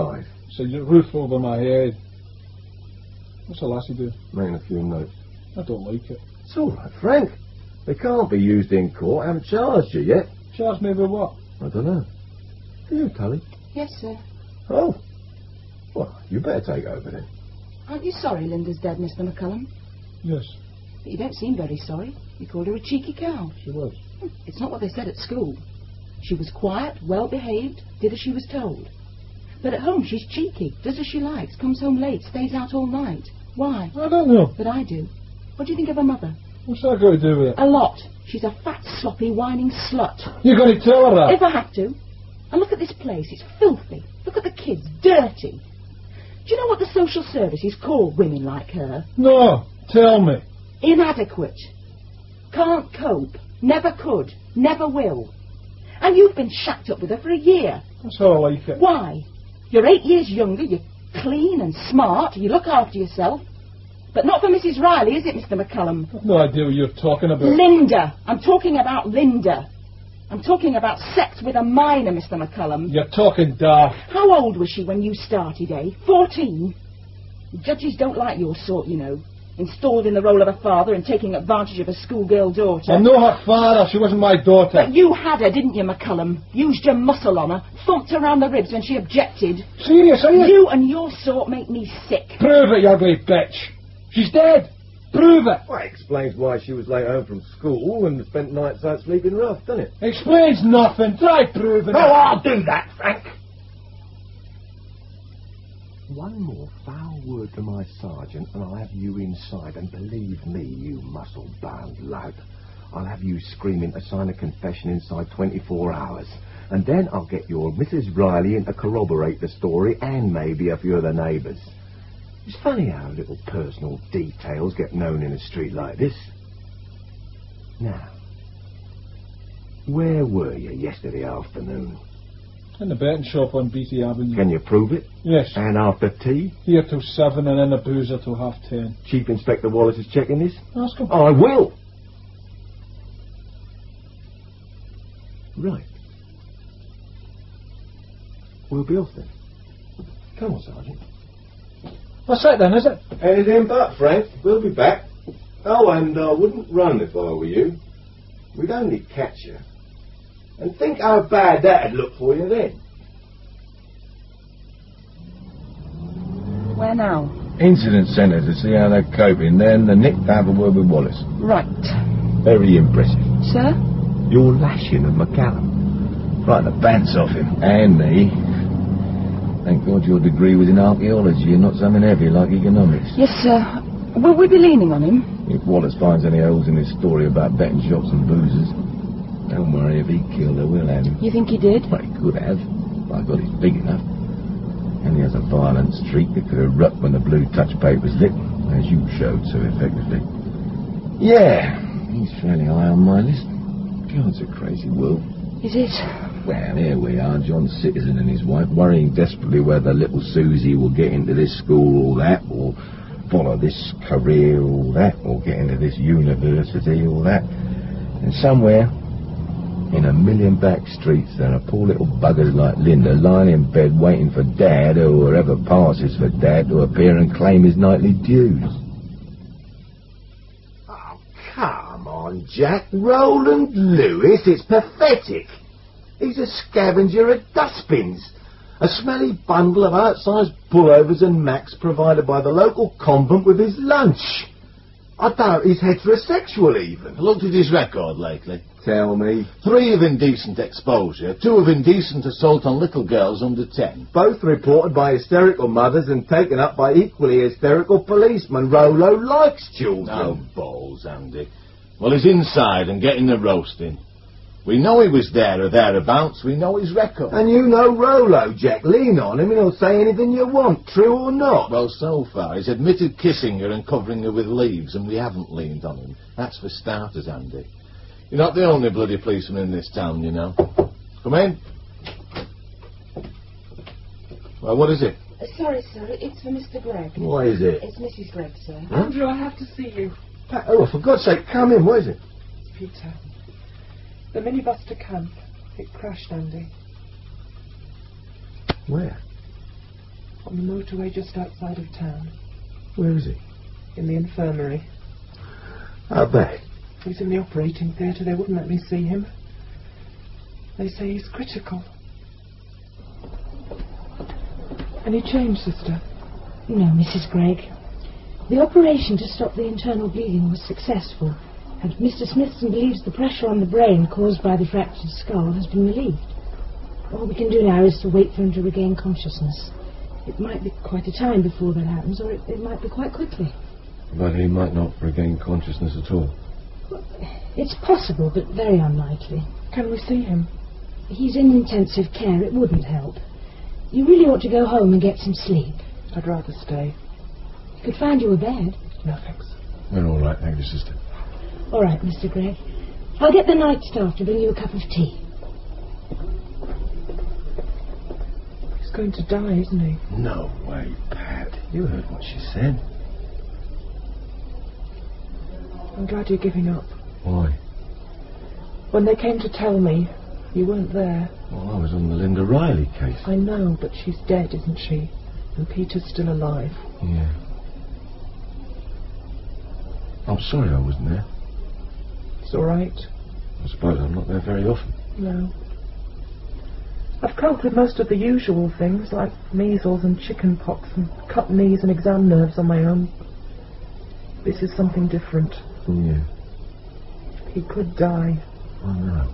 It's a roof over my head. What's the lassie do? Making a few notes. I don't like it. It's all right, Frank. They can't be used in court. I haven't charged you yet. Charge me with what? I don't know. Do you, Tully? Yes, sir. Oh. Well, you better take over then. Aren't you sorry Linda's dead, Mister McCullum? Yes. But you don't seem very sorry. You called her a cheeky cow. She was. It's not what they said at school. She was quiet, well-behaved, did as she was told. But at home she's cheeky, does as she likes, comes home late, stays out all night. Why? I don't know. But I do. What do you think of her mother? What's that got to do with it? A lot. She's a fat, sloppy, whining slut. You're going to tell her that? If I have to. And look at this place. It's filthy. Look at the kids. Dirty. Do you know what the social services call women like her? No. Tell me. Inadequate. Can't cope. Never could. Never will. And you've been shacked up with her for a year. That's how I like it. Why? You're eight years younger. You're clean and smart. You look after yourself. But not for Missus Riley, is it, Mister McCullum? I've no idea what you're talking about. Linda. I'm talking about Linda. I'm talking about sex with a minor, Mister McCullum. You're talking daft. How old was she when you started, eh? Fourteen? Judges don't like your sort, you know. Installed in the role of a father and taking advantage of a schoolgirl daughter. I know her father. She wasn't my daughter. But you had her, didn't you, McCullum? Used your muscle on her. Thumped her around the ribs when she objected. Serious, are you? You and your sort make me sick. Prove it, you ugly bitch. She's dead. Prove it. Well, it explains why she was late home from school and spent nights out sleeping rough, doesn't it? Explains nothing. Try proving Oh, it. I'll do that, Frank. One more foul word to my sergeant and I'll have you inside. And believe me, you muscle-bound lad, I'll have you screaming to sign a confession inside twenty-four hours. And then I'll get your Missus Riley in to corroborate the story and maybe a few of the neighbours. It's funny how little personal details get known in a street like this. Now, where were you yesterday afternoon? In the betting shop on Beatty Avenue. Can you prove it? Yes. And after tea? Here till seven and then the boozer till half ten. Chief Inspector Wallace is checking this? Ask him. I will. Right. We'll be off then. Come on, Sergeant. What's that then, is it? Anything but, Frank. We'll be back. Oh, and I wouldn't run if I were you. We'd only catch you. And think how bad that'd look for you then. Where now? Incident centre to see how they're coping. Then the Nick to have a word with Wallace. Right. Very impressive. Sir? Your lashing of McCallum. Right the pants off him. And me. Thank God your degree was in archaeology and not something heavy like economics. Yes, sir. Will we be leaning on him? If Wallace finds any holes in his story about betting shops and boozers, don't worry, if he killed her, we'll have him. You think he did? Well, he could have. By God, he's big enough. And he has a violent streak that could erupt when the blue touch paper's lit, as you showed so effectively. Yeah, he's fairly high on my list. God, it's a crazy world. Is it? Well, here we are, John Citizen and his wife, worrying desperately whether little Susie will get into this school or that, or follow this career or that, or get into this university or that. And somewhere, in a million back streets, there are poor little buggers like Linda lying in bed waiting for Dad, or whoever passes for Dad, to appear and claim his nightly dues. Oh, come on, Jack. Roland Lewis, it's pathetic. He's a scavenger at dustbins. A smelly bundle of outsized pullovers and Macs provided by the local convent with his lunch. I doubt he's heterosexual even. I looked at his record lately. Tell me. Three of indecent exposure, two of indecent assault on little girls under ten. Both reported by hysterical mothers and taken up by equally hysterical policemen. Rollo likes children. No balls, Andy. Well, he's inside and getting the roasting. We know he was there or thereabouts. We know his record. And you know Rollo, Jack. Lean on him and he'll say anything you want, true or not. Well, so far, he's admitted kissing her and covering her with leaves, and we haven't leaned on him. That's for starters, Andy. You're not the only bloody policeman in this town, you know. Come in. Well, what is it? Uh, sorry, sir. It's for Mister Gregg. What is it? It's Missus Gregg, sir. Huh? Andrew, I have to see you. Oh, for God's sake, come in. What is it? It's Peter. The minibus to camp. It crashed, Andy. Where? On the motorway just outside of town. Where is he? In the infirmary. How bad? He's in the operating theatre. They wouldn't let me see him. They say he's critical. Any change, sister? No, Missus Gregg. The operation to stop the internal bleeding was successful, and Mister Smithson believes the pressure on the brain caused by the fractured skull has been relieved. All we can do now is to wait for him to regain consciousness. It might be quite a time before that happens, or it, it might be quite quickly. But he might not regain consciousness at all. Well, it's possible, but very unlikely. Can we see him? He's in intensive care. It wouldn't help. You really ought to go home and get some sleep. I'd rather stay. I could find you a bed. No, thanks. We're all right, thank you, sister. All right, Mister Gregg. I'll get the night staff to bring you a cup of tea. He's going to die, isn't he? No way, Pat. You heard what she said. I'm glad you're giving up. Why? When they came to tell me, you weren't there. Well, I was on the Linda Riley case. I know, but she's dead, isn't she? And Peter's still alive. Yeah. I'm sorry I wasn't there. It's all right. I suppose I'm not there very often. No. I've coped with most of the usual things, like measles and chicken pox and cut knees and exam nerves on my own. This is something different. Yeah. He could die. I know.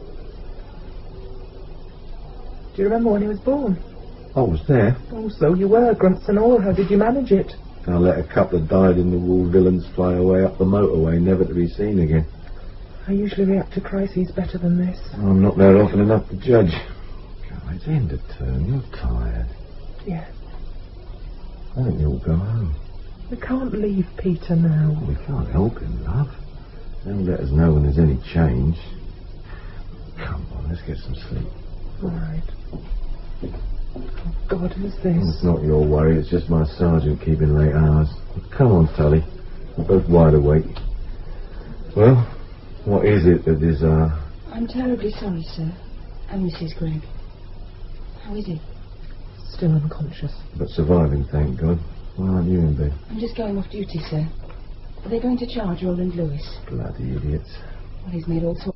Do you remember when he was born? I was there. Oh, so you were, grunts and all. How did you manage it? I let a couple of dyed-in-the-wool villains fly away up the motorway, never to be seen again. I usually react to crises better than this. I'm not there often enough to judge. God, it's end of term. You're tired. Yeah. I think you'll go home. We can't leave Peter now. We can't help him, love. They'll let us know when there's any change. Come on, let's get some sleep. All right. Oh, God, who's this? It's not your worry, it's just my sergeant keeping late hours. Come on, Tully. We're both wide awake. Well, what is it that is, uh... I'm terribly sorry, sir. And Missus Gregg. How is he? Still unconscious. But surviving, thank God. Why aren't you in bed? I'm just going off duty, sir. Are they going to charge Roland Lewis? Bloody idiots. Well, he's made all sorts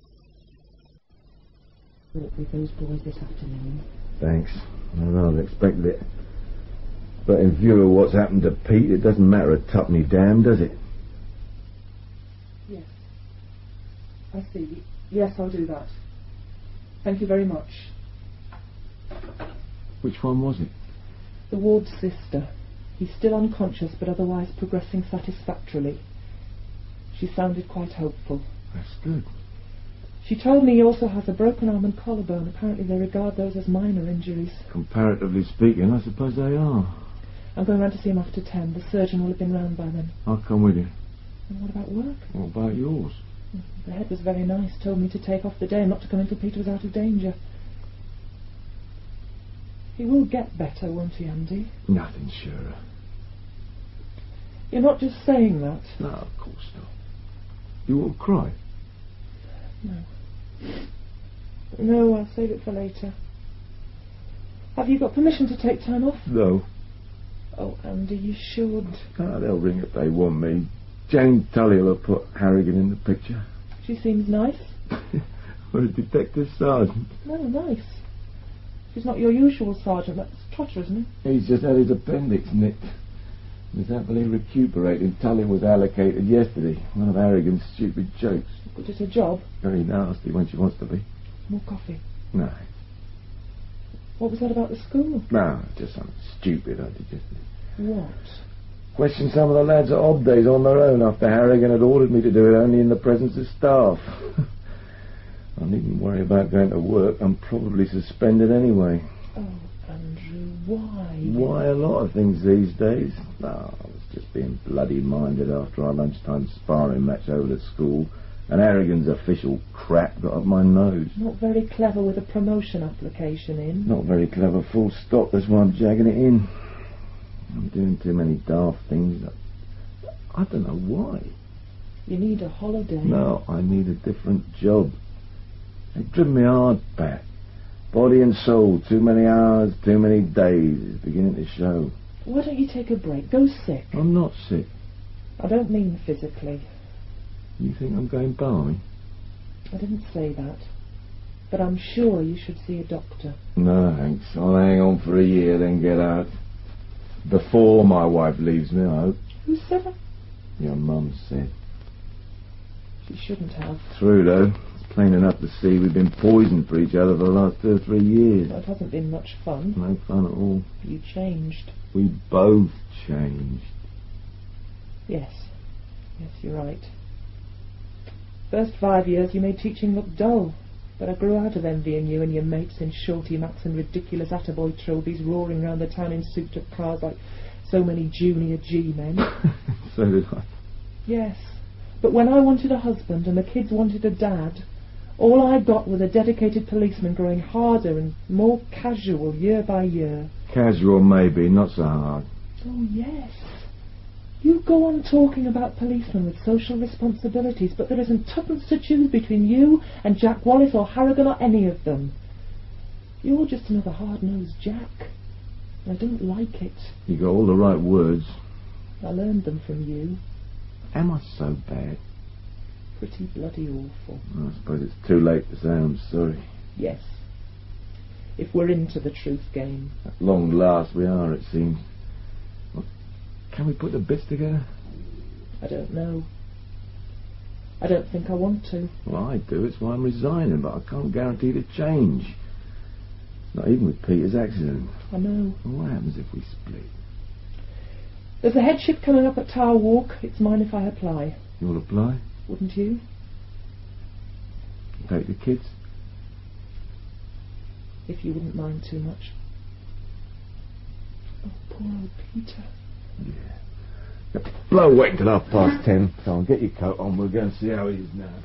with those boys this afternoon. Thanks. I rather expected it. But in view of what's happened to Pete, it doesn't matter a tuppenny damn, does it? Yes. I see. Yes, I'll do that. Thank you very much. Which one was it? The ward's sister. He's still unconscious, but otherwise progressing satisfactorily. She sounded quite hopeful. That's good. She told me he also has a broken arm and collarbone. Apparently they regard those as minor injuries. Comparatively speaking, I suppose they are. I'm going round to see him after ten. The surgeon will have been round by then. I'll come with you. And what about work? What about yours? The head was very nice. Told me to take off the day and not to come until Peter was out of danger. He will get better, won't he, Andy? Nothing surer. You're not just saying that. No, of course not. You won't cry? No. No, I'll save it for later. Have you got permission to take time off? No. Oh, Andy, you should. Ah, they'll ring if they want me. Jane Tully will have put Harrigan in the picture. She seems nice. Or a detective sergeant. No, nice. She's not your usual sergeant. That's Trotter, isn't it? He's just had his appendix nicked. He's happily recuperating. Tully was allocated yesterday. One of Harrigan's stupid jokes. Good at her job. Very nasty when she wants to be. More coffee. No. What was that about the school? No, just something stupid I digested. What? Questioned some of the lads at Ob Days on their own after Harrigan had ordered me to do it only in the presence of staff. I needn't worry about going to work. I'm probably suspended anyway. Oh, Andrew, why? Why a lot of things these days? No, I was just being bloody minded after our lunchtime sparring match over at school, and Harrigan's official crap got up my nose. Not very clever with a promotion application in. Not very clever, full stop. That's why I'm jagging it in. I'm doing too many daft things. I don't know why. You need a holiday. No, I need a different job. They've driven me hard, Pat. Body and soul, too many hours, too many days. It's beginning to show. Why don't you take a break? Go sick. I'm not sick. I don't mean physically. You think I'm going balmy? I didn't say that. But I'm sure you should see a doctor. No, thanks. I'll hang on for a year, then get out. Before my wife leaves me, I hope. Who said that? Your mum said. She shouldn't have. True, though. It's plain enough to see we've been poisoned for each other for the last two or three years. That hasn't been much fun. No fun at all. You changed. We both changed. Yes. Yes, you're right. First five years you made teaching look dull. But I grew out of envying you and your mates in shorty mats and ridiculous attaboy trophies roaring round the town in souped-up cars like so many junior G-men. So did I. Yes. But when I wanted a husband and the kids wanted a dad, all I got was a dedicated policeman growing harder and more casual year by year. Casual, maybe, not so hard. Oh, yes. You go on talking about policemen with social responsibilities, but there isn't twopence to choose between you and Jack Wallace or Harrigan or any of them. You're just another hard-nosed Jack. I don't like it. You got all the right words. I learned them from you. Am I so bad? Pretty bloody awful. I suppose it's too late to say I'm sorry. Yes. If we're into the truth game. At long last we are, it seems. Can we put the bits together? I don't know. I don't think I want to. Well, I do. It's why I'm resigning, but I can't guarantee the change. Not even with Peter's accident. I know. Well, what happens if we split? There's a headship coming up at Tower Walk. It's mine if I apply. You'll apply? Wouldn't you? Take the kids? If you wouldn't mind too much. Oh, poor old Peter. Yeah. Blow wait till half past ten. Come on, get your coat on. We'll go and see how he is now.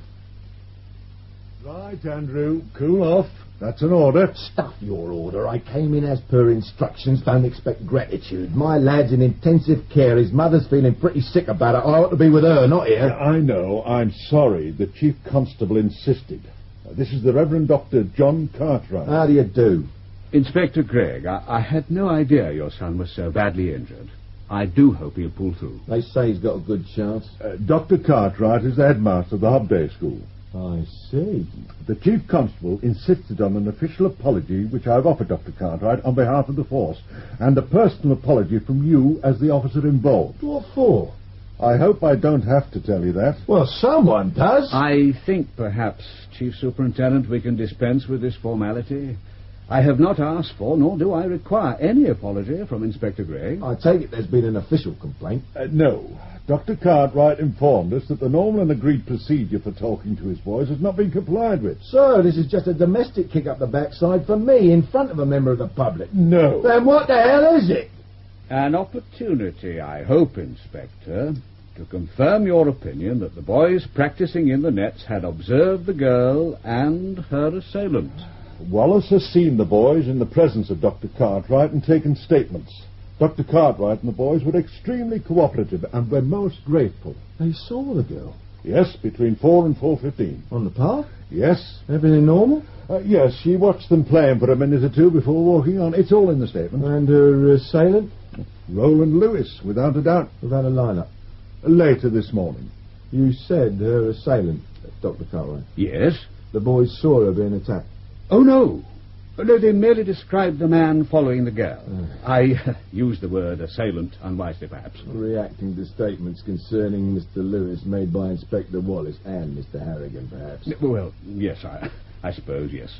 Right, Andrew. Cool off. That's an order. Stuff your order. I came in as per instructions. Don't expect gratitude. My lad's in intensive care. His mother's feeling pretty sick about it. I ought to be with her, not here. Yeah, I know. I'm sorry. The Chief Constable insisted. Uh, this is the Reverend Doctor John Cartwright. How do you do? Inspector Craig, I, I had no idea your son was so badly injured. I do hope he'll pull through. They say he's got a good chance. Uh, Doctor Cartwright is the headmaster of the Hobday School. I see. The Chief Constable insisted on an official apology, which I've offered Doctor Cartwright on behalf of the force, and a personal apology from you as the officer involved. What for? I hope I don't have to tell you that. Well, someone does. I think perhaps, Chief Superintendent, we can dispense with this formality. I have not asked for, nor do I require, any apology from Inspector Gregg. I take it there's been an official complaint. Uh, no. Doctor Cartwright informed us that the normal and agreed procedure for talking to his boys has not been complied with. Sir, this is just a domestic kick up the backside for me in front of a member of the public. No. Then what the hell is it? An opportunity, I hope, Inspector, to confirm your opinion that the boys practicing in the nets had observed the girl and her assailant. Wallace has seen the boys in the presence of Doctor Cartwright and taken statements. Doctor Cartwright and the boys were extremely cooperative and we're most grateful. They saw the girl? Yes, between four and four fifteen. On the path? Yes. Everything normal? Uh, yes, she watched them playing for a minute or two before walking on. It's all in the statement. And her assailant? Roland Lewis, without a doubt. Without a line-up? Later this morning. You said her assailant, Doctor Cartwright. Yes. The boys saw her being attacked. Oh, no. No, they merely described the man following the girl. Uh, I uh, used the word assailant unwisely, perhaps. Reacting to statements concerning Mister Lewis made by Inspector Wallace and Mister Harrigan, perhaps. Well, yes, I, I suppose, yes.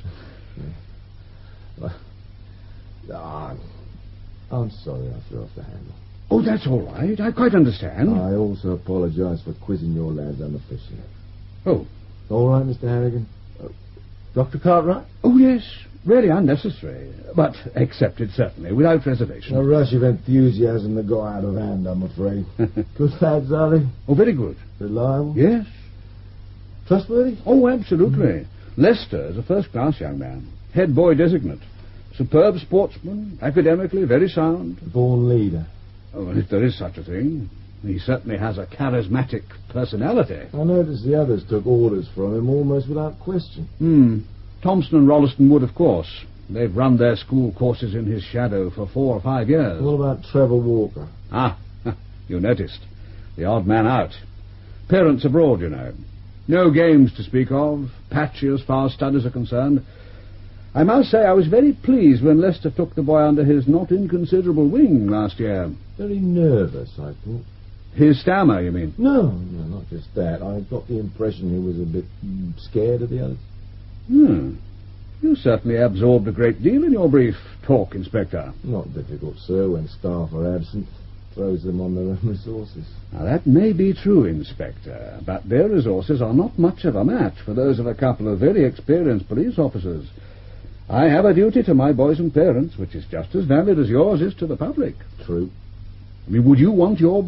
Yeah. Well, oh, I'm sorry I threw off the handle. Oh, that's all right. I quite understand. I also apologise for quizzing your lads unofficially. Oh. All right, Mister Harrigan? Uh, Doctor Cartwright? Oh, yes. Really unnecessary, but accepted, certainly, without reservation. A rush of enthusiasm that got out of hand, I'm afraid. Good lads, are they? Oh, very good. Reliable? Yes. Trustworthy? Oh, absolutely. Mm. Lester is a first-class young man. Head boy designate. Superb sportsman, academically very sound. Born leader. Oh, well, if there is such a thing. He certainly has a charismatic personality. I noticed the others took orders from him almost without question. Hmm. Thompson and Rolleston would, of course. They've run their school courses in his shadow for four or five years. What about Trevor Walker? Ah, you noticed. The odd man out. Parents abroad, you know. No games to speak of. Patchy as far as studies are concerned. I must say I was very pleased when Lester took the boy under his not inconsiderable wing last year. Very nervous, I thought. His stammer, you mean? No, no, not just that. I got the impression he was a bit mm, scared of the others. Hmm. You certainly absorbed a great deal in your brief talk, Inspector. Not difficult, sir, when staff are absent. Throws them on their own resources. Now, that may be true, Inspector, but their resources are not much of a match for those of a couple of very experienced police officers. I have a duty to my boys and parents, which is just as valid as yours is to the public. True. I mean, would you want your...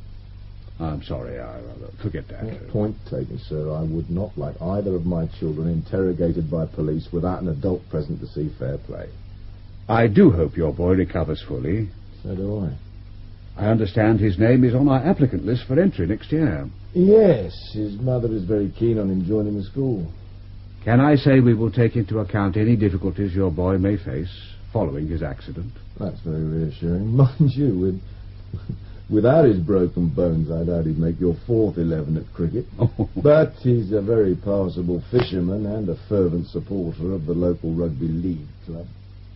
I'm sorry, I, I forget that. Well, point taken, sir. I would not like either of my children interrogated by police without an adult present to see fair play. I do hope your boy recovers fully. So do I. I understand his name is on our applicant list for entry next year. Yes, his mother is very keen on him joining the school. Can I say we will take into account any difficulties your boy may face following his accident? That's very reassuring. Mind you, with, without his broken bones, I doubt he'd make your fourth eleven at cricket. But he's a very passable fisherman and a fervent supporter of the local rugby league club.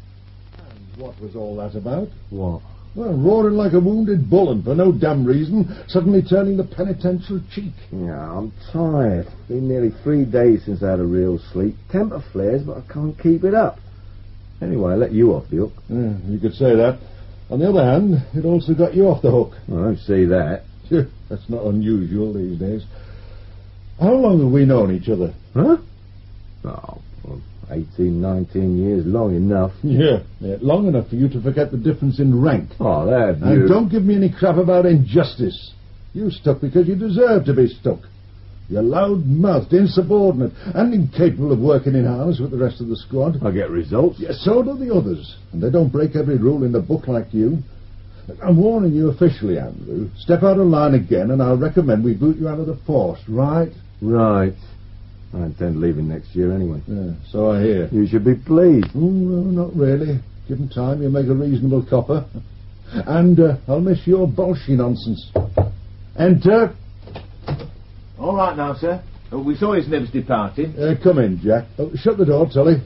And what was all that about? What? Well, roaring like a wounded bull and for no damn reason, suddenly turning the penitential cheek. Yeah, I'm tired. Been nearly three days since I had a real sleep. Temper flares, but I can't keep it up. Anyway, I let you off the hook. Yeah, you could say that. On the other hand, it also got you off the hook. I don't see that. That's not unusual these days. How long have we known each other? Huh? Oh, well, eighteen, nineteen years, long enough. Yeah, yeah, long enough for you to forget the difference in rank. Oh, that you... And don't give me any crap about injustice. You stuck because you deserve to be stuck. You're loud-mouthed, insubordinate, and incapable of working in harness with the rest of the squad. I get results. Yeah, so do the others. And they don't break every rule in the book like you. I'm warning you officially, Andrew. Step out of line again, and I'll recommend we boot you out of the force, right? Right. I intend leaving next year anyway. Yeah, so I hear. You should be pleased. Oh, well, not really. Given time, you'll make a reasonable copper. And uh, I'll miss your bolshy nonsense. Enter. All right now, sir. Oh, we saw his nibs departing. Uh, come in, Jack. Oh, shut the door, Tully.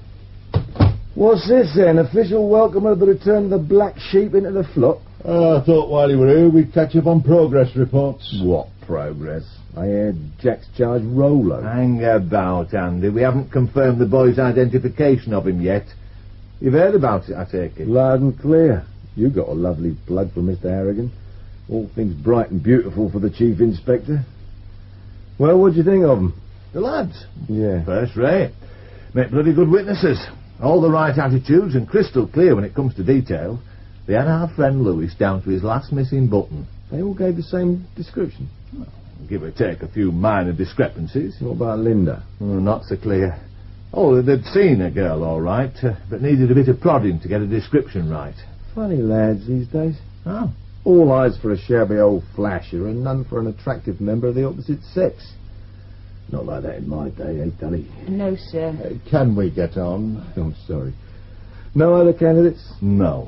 What's this then? Official welcome of the return of the black sheep into the flock? Uh, I thought while you were here we'd catch up on progress reports. What progress? I heard Jack's charged Rolo. Hang about, Andy. We haven't confirmed the boy's identification of him yet. You've heard about it, I take it? Loud and clear. You got a lovely plug for Mister Harrigan. All things bright and beautiful for the Chief Inspector. Well, what'd you think of them? The lads? Yeah. First rate. Make bloody good witnesses. All the right attitudes and crystal clear when it comes to detail. They had our friend Lewis down to his last missing button. They all gave the same description. Well, give or take a few minor discrepancies. What about Linda? Oh, not so clear. Oh, they'd seen a girl, all right, uh, but needed a bit of prodding to get a description right. Funny lads these days. Oh. All eyes for a shabby old flasher and none for an attractive member of the opposite sex. Not like that in my day, eh, Tully? No, sir. Uh, can we get on? I'm sorry. No other candidates? No.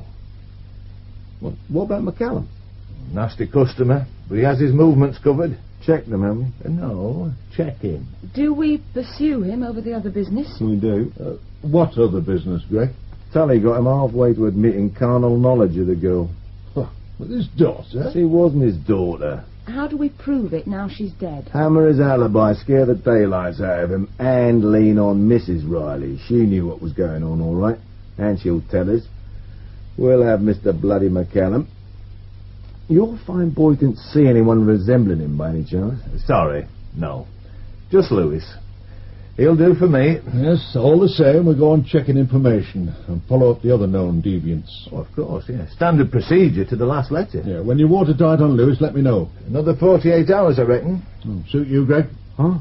What, what about McCallum? Nasty customer, but he has his movements covered. Check them, haven't we? Uh, no, check him. Do we pursue him over the other business? We do. Uh, what other business, Greg? Tully got him halfway to admitting carnal knowledge of the girl. With his daughter? She wasn't his daughter. How do we prove it now she's dead? Hammer his alibi, scare the daylights out of him, and lean on Missus Riley. She knew what was going on, all right. And she'll tell us. We'll have Mister Bloody McCallum. Your fine boy didn't see anyone resembling him by any chance? Sorry, no. Just Lewis. He'll do for me. Yes, all the same, we'll go on checking information and follow up the other known deviants. Oh, of course, yeah. Standard procedure to the last letter. Yeah, when you're watertight on Lewis, let me know. Another forty-eight hours, I reckon. Oh, suit you, Greg? Huh?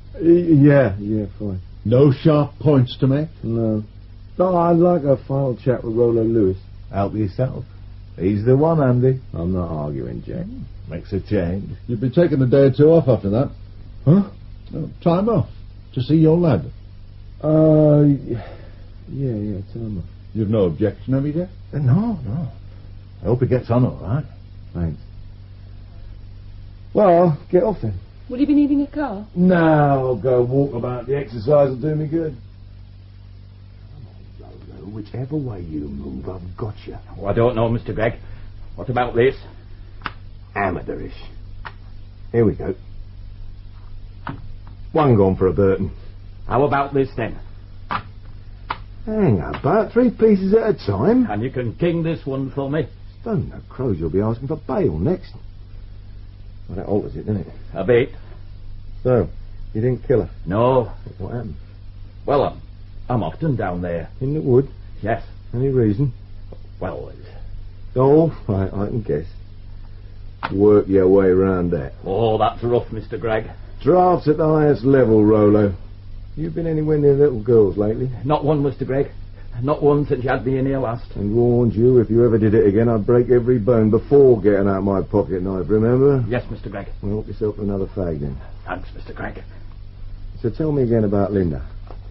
Yeah, yeah, fine. No sharp points to make? No. No, I'd like a final chat with Rolo Lewis. Help yourself. He's the one, Andy. I'm not arguing, Jack. Makes a change. You'll be taking a day or two off after that. Huh? No, time off. To see your lad. Uh, yeah, yeah, time off. You've no objection, have you, Jeff? Uh, no, no. I hope he gets on all right. Thanks. Well, get off then. Will you be needing a car? No, I'll go walk about. The exercise will do me good. Come on, Rolo. Whichever way you move, I've got you. Oh, I don't know, Mister Gregg. What about this? Amateurish. Here we go. One gone for a Burton. How about this, then? Hang about, three pieces at a time. And you can king this one for me? Stone no crows, you'll be asking for bail next. Well, that alters it, doesn't it? A bit. So, you didn't kill her? No. What happened? Well, I'm, I'm often down there. In the wood? Yes. Any reason? Well, it's... Oh, right, I can guess. Work your way round that. Oh, that's rough, Mister Gregg. Drafts at the highest level, Rolo. You been anywhere near little girls lately? Not one, Mister Gregg. Not one since you had me in here last. And warned you if you ever did it again, I'd break every bone before getting out my pocket knife, remember? Yes, Mister Gregg. Well, help yourself to another fag then. Thanks, Mister Gregg. So tell me again about Linda.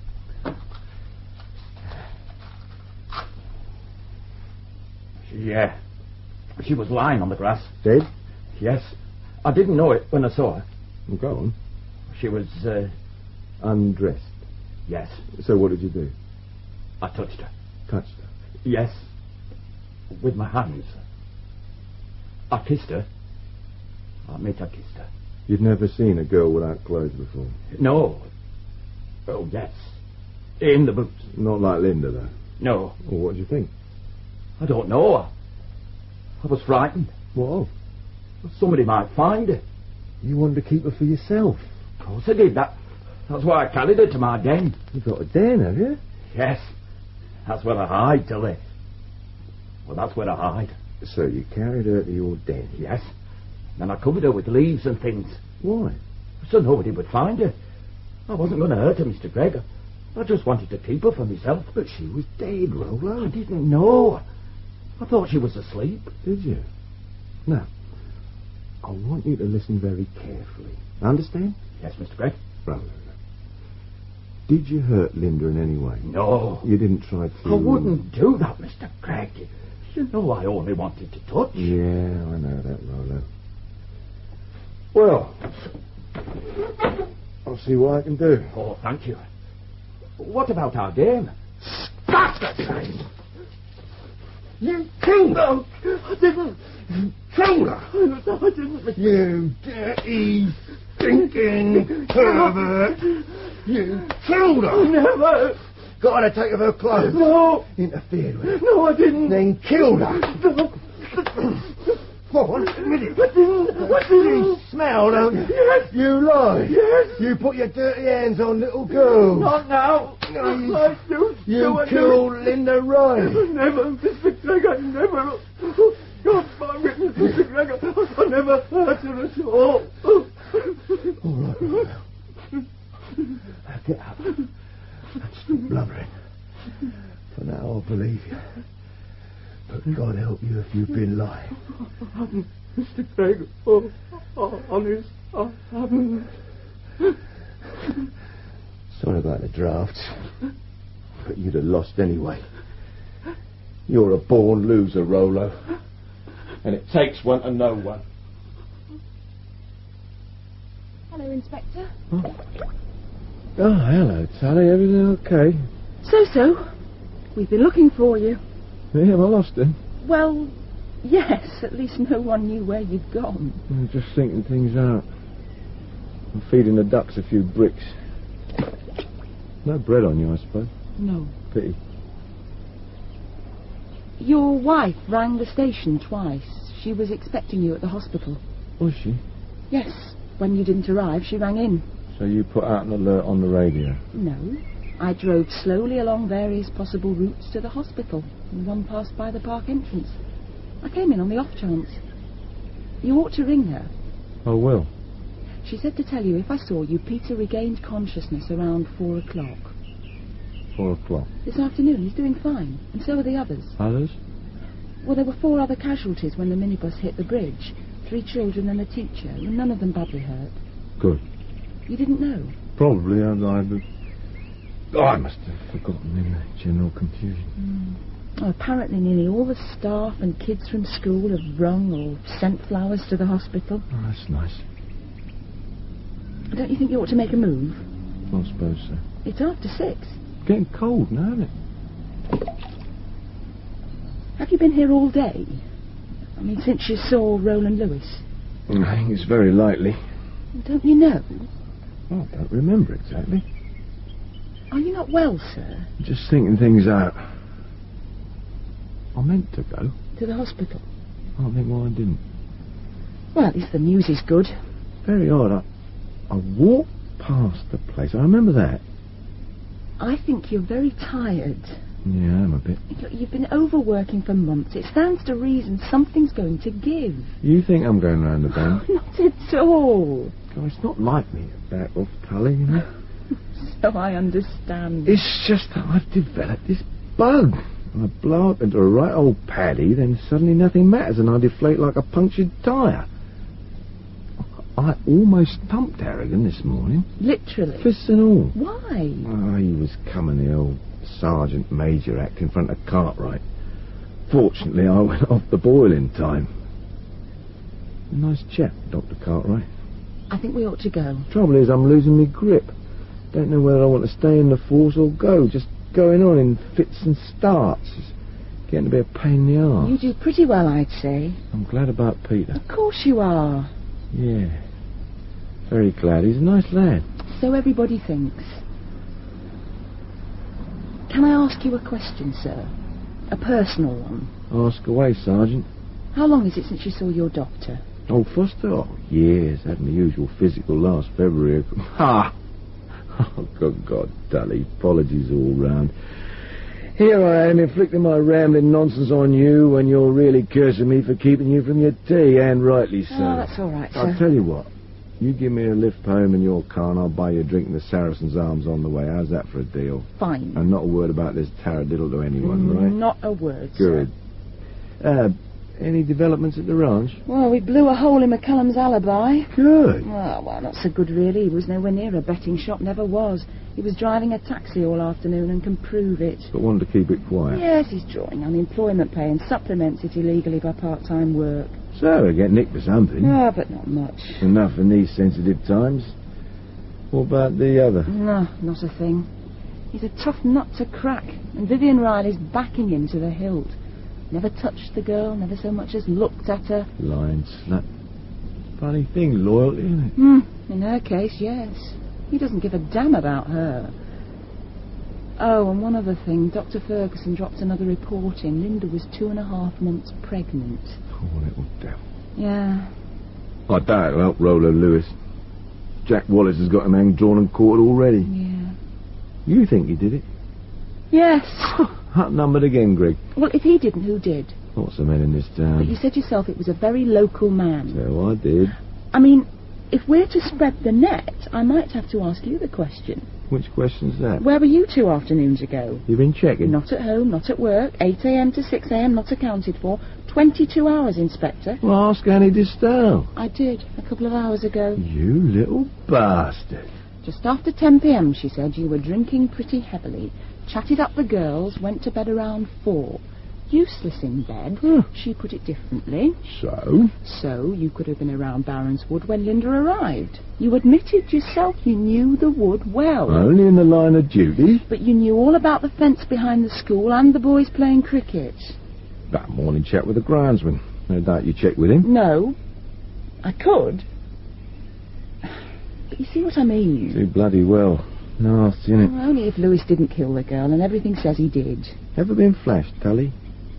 She, uh, she was lying on the grass. Dead? Yes. I didn't know it when I saw her. Well, go on. She was, uh... undressed? Yes. So what did you do? I touched her. Touched her? Yes. With my hands. I kissed her. I admit I kissed her. You'd never seen a girl without clothes before? No. Oh, yes. In the boots. Not like Linda, though? No. Well, what did you think? I don't know. I, I was frightened. What? Somebody might find her. You wanted to keep her for yourself? Of course I did. That, that's why I carried her to my den. You've got a den, have you? Yes. That's where I hide till then. Well, that's where I hide. So you carried her to your den? Yes. Then I covered her with leaves and things. Why? So nobody would find her. I wasn't going to hurt her, Mister Gregg. I just wanted to keep her for myself. But she was dead, Rolo. I didn't know. I thought she was asleep. Did you? Now, I want you to listen very carefully. Understand? Yes, Mister Gregg. Rolo. Did you hurt Linda in any way? No. You didn't try to... I wouldn't do that, Mister Gregg. You know I only wanted to touch. Yeah, I know that, Rolo. Well, I'll see what I can do. Oh, thank you. What about our game? Stop the train! You killed her! I didn't. You killed her! I didn't. You dirty, stinking pervert! You killed her! Never! Got her to take off her clothes. No! Interfered with her. No, I didn't. Then killed her. No. What? Admit it. I didn't. I didn't. You smell, don't you? Yes. You lie. Yes. You put your dirty hands on little girls. Not now. No, you, I do. you no, I killed do. Linda Wright. Never, Mister Gregg, I never. God, my witness, Mister Gregg, I never hurt her at all. All right, now. Get up. And stop blubbering. For now, I'll believe you. But God help you if you've been lying. Mister Gregg, oh, oh, honest, I haven't. Sorry about the drafts. But you'd have lost anyway. You're a born loser, Rolo. And it takes one to know one. Hello, Inspector. Oh, oh hello, Sally. Everything okay? So-so. We've been looking for you. Yeah, have I lost him? Well, yes. At least no one knew where you'd gone. I'm just thinking things out. I'm feeding the ducks a few bricks. No bread on you, I suppose. No. Pity. Your wife rang the station twice. She was expecting you at the hospital. Was she? Yes. When you didn't arrive, she rang in. So you put out an alert on the radio? No. I drove slowly along various possible routes to the hospital, and one passed by the park entrance. I came in on the off chance. You ought to ring her. Oh, well. She said to tell you if I saw you, Peter regained consciousness around four o'clock. Four o'clock? This afternoon. He's doing fine, and so are the others. Others? Well, there were four other casualties when the minibus hit the bridge. Three children and a teacher, and none of them badly hurt. Good. You didn't know? Probably. I, I, Oh, I must have forgotten in the general confusion. Mm. Well, apparently nearly all the staff and kids from school have rung or sent flowers to the hospital. Oh, that's nice. Don't you think you ought to make a move? I suppose so. It's after six. Getting cold now, isn't it? Have you been here all day? I mean, since you saw Roland Lewis? I think it's very likely. Don't you know? Oh, I don't remember exactly. Are you not well, sir? Just thinking things out. I meant to go. To the hospital? I don't think why I didn't. Well, at least the news is good. Very odd. I, I walked past the place. I remember that. I think you're very tired. Yeah, I'm a bit. Look, you've been overworking for months. It stands to reason something's going to give. You think I'm going round the bend? Not at all. Oh, it's not like me to back off, Tully, you know. So I understand. It's just that I've developed this bug. I blow up into a right old paddy, then suddenly nothing matters and I deflate like a punctured tyre. I almost thumped Harrigan this morning. Literally? Fists and all. Why? Oh, he was coming the old Sergeant Major act in front of Cartwright. Fortunately, I went off the boil in time. A nice chap, Doctor Cartwright. I think we ought to go. Trouble is, I'm losing my grip. Don't know whether I want to stay in the force or go. Just going on in fits and starts. It's getting to be a pain in the arse. You do pretty well, I'd say. I'm glad about Peter. Of course you are. Yeah. Very glad. He's a nice lad. So everybody thinks. Can I ask you a question, sir? A personal one. Ask away, Sergeant. How long is it since you saw your doctor? Oh, Foster? Oh, years. Had my usual physical last February. Ha! Oh, good God, Tully. Apologies all round. Here I am, inflicting my rambling nonsense on you when you're really cursing me for keeping you from your tea, and rightly so. Oh, that's all right, sir. I'll tell you what. You give me a lift home in your car and I'll buy you a drink in the Saracen's Arms on the way. How's that for a deal? Fine. And not a word about this taradiddle to anyone, mm, right? Not a word, Good. sir. Uh, any developments at the ranch? Well, we blew a hole in McCallum's alibi. Good. Well, well, not so good, really. He was nowhere near a betting shop, never was. He was driving a taxi all afternoon and can prove it. But wanted to keep it quiet. Yes, he's drawing unemployment pay and supplements it illegally by part-time work. So, I get nicked for something. Ah, but not much. Enough in these sensitive times. What about the other? No, not a thing. He's a tough nut to crack, and Vivian Riley's backing him to the hilt. Never touched the girl, never so much as looked at her. Lying slut. Funny thing, loyalty, isn't it? Hmm, in her case, yes. He doesn't give a damn about her. Oh, and one other thing. Doctor Ferguson dropped another report in. Linda was two and a half months pregnant. Poor little devil. Yeah. I doubt it'll help Rolo Lewis. Jack Wallace has got him hanged, drawn and quartered already. Yeah. You think he did it? Yes. Outnumbered again, Greg. Well, if he didn't, who did? Lots of men in this town. But you said yourself it was a very local man. So I did. I mean, if we're to spread the net, I might have to ask you the question. Which question's that? Where were you two afternoons ago? You've been checking? Not at home, not at work. eight a.m. to six a.m. not accounted for. twenty-two hours, Inspector. Well, ask Annie Distalle. I did, a couple of hours ago. You little bastard. Just after ten p.m, she said, you were drinking pretty heavily. Chatted up the girls, went to bed around four. Useless in bed. Huh. She put it differently. So? So, you could have been around Barron's Wood when Linda arrived. You admitted yourself you knew the wood well. Only in the line of duty. But you knew all about the fence behind the school and the boys playing cricket. That morning chat with the groundsman. No doubt you checked with him. No. I could. But you see what I mean? Too bloody well. Nasty, innit? Well, only if Lewis didn't kill the girl, and everything says he did. Ever been flashed, Tully?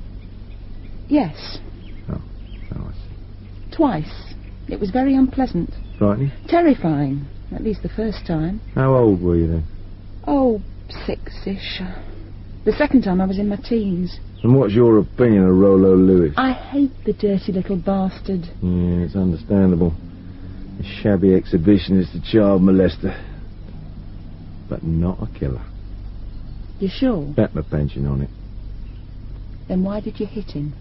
Yes. Oh, oh, I see. Twice. It was very unpleasant. Frightening? Terrifying. At least the first time. How old were you then? Oh, six-ish. The second time I was in my teens. And what's your opinion of Rolo Lewis? I hate the dirty little bastard. Yeah, it's understandable. A shabby exhibitionist, a child molester. But not a killer. You sure? Bet my pension on it. Then why did you hit him?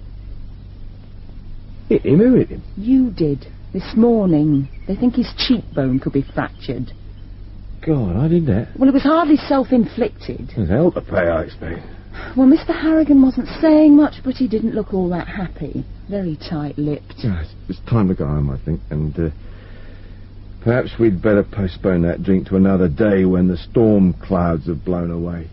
Hit him? Who hit him? You did. This morning. They think his cheekbone could be fractured. God, I did that. Well, it was hardly self-inflicted. There's hell to pay, I expect. Well, Mister Harrigan wasn't saying much, but he didn't look all that happy. Very tight-lipped. Yeah, it's, it's time to go home, I think, and uh, perhaps we'd better postpone that drink to another day when the storm clouds have blown away.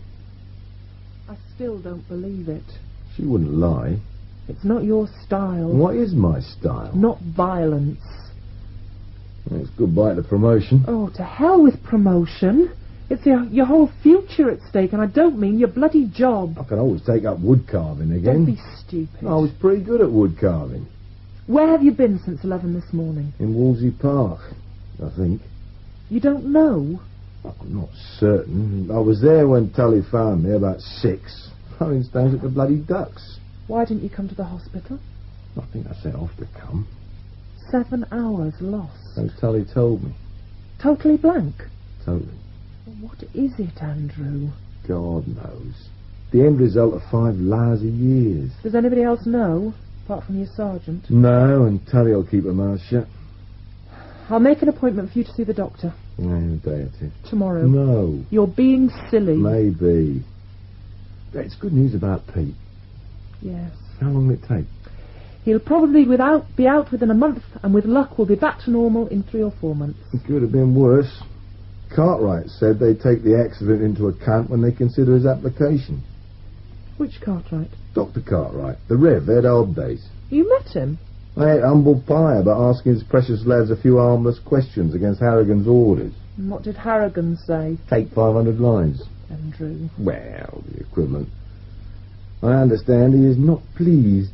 I still don't believe it. She wouldn't lie. It's not your style. What is my style? Not violence. Well, it's goodbye to promotion. Oh, to hell with promotion. It's your, your whole future at stake, and I don't mean your bloody job. I can always take up wood carving again. Don't be stupid. I was pretty good at wood carving. Where have you been since eleven this morning? In Wolsey Park, I think. You don't know? I'm not certain. I was there when Tully found me, about six. Throwing stones at the bloody ducks. Why didn't you come to the hospital? I think I set off to come. Seven hours lost. So Tully told me. Totally blank? Totally. What is it, Andrew? God knows. The end result of five lousy years. Does anybody else know, apart from your sergeant? No, and Tully will keep her mouth shut. I'll make an appointment for you to see the doctor. Yeah, in a day or two. Tomorrow. No. You're being silly. Maybe. It's good news about Pete. Yes. How long will it take? He'll probably without, be out within a month, and with luck we'll be back to normal in three or four months. It could have been worse. Cartwright said they take the accident into account when they consider his application. Which Cartwright? Doctor Cartwright, the Rev, Ed Old Days. You met him? I ate humble pie about asking his precious lads a few harmless questions against Harrigan's orders. And what did Harrigan say? Take five hundred lines. Andrew. Well, the equivalent. I understand he is not pleased.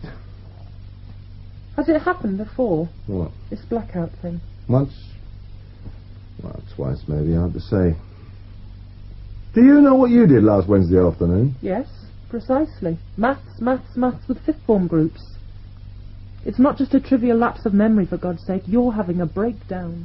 Has it happened before? What? This blackout thing? Once? Well, twice maybe, hard to say. Do you know what you did last Wednesday afternoon? Yes, precisely. Maths, maths, maths with fifth form groups. It's not just a trivial lapse of memory, for God's sake. You're having a breakdown.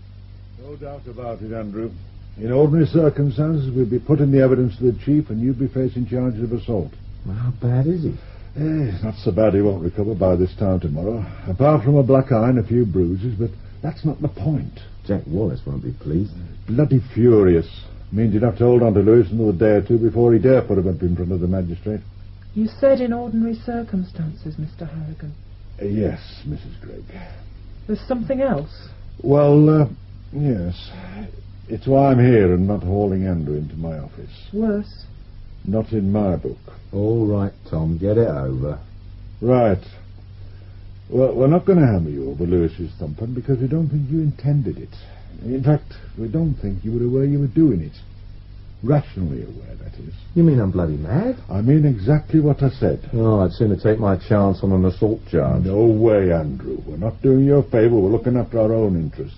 No doubt about it, Andrew. In ordinary circumstances, we'd be putting the evidence to the chief and you'd be facing charges of assault. Well, how bad is he? Eh, not so bad he won't recover by this time tomorrow. Apart from a black eye and a few bruises, but that's not the point. Jack Wallace won't be pleased. Bloody furious. Means you'd have to hold on to Lewis another day or two before he dare put him up in front of the magistrate. You said in ordinary circumstances, Mister Harrigan. Uh, yes, Missus Gregg. There's something else? Well, uh, yes. It's why I'm here and not hauling Andrew into my office. Worse. Not in my book. All right, Tom, get it over. Right. Well, we're not going to hammer you over Lewis's thumping because we don't think you intended it. In fact, we don't think you were aware you were doing it. Rationally aware, that is. You mean I'm bloody mad? I mean exactly what I said. Oh, I'd sooner take my chance on an assault charge. No way, Andrew. We're not doing you a favour. We're looking after our own interests.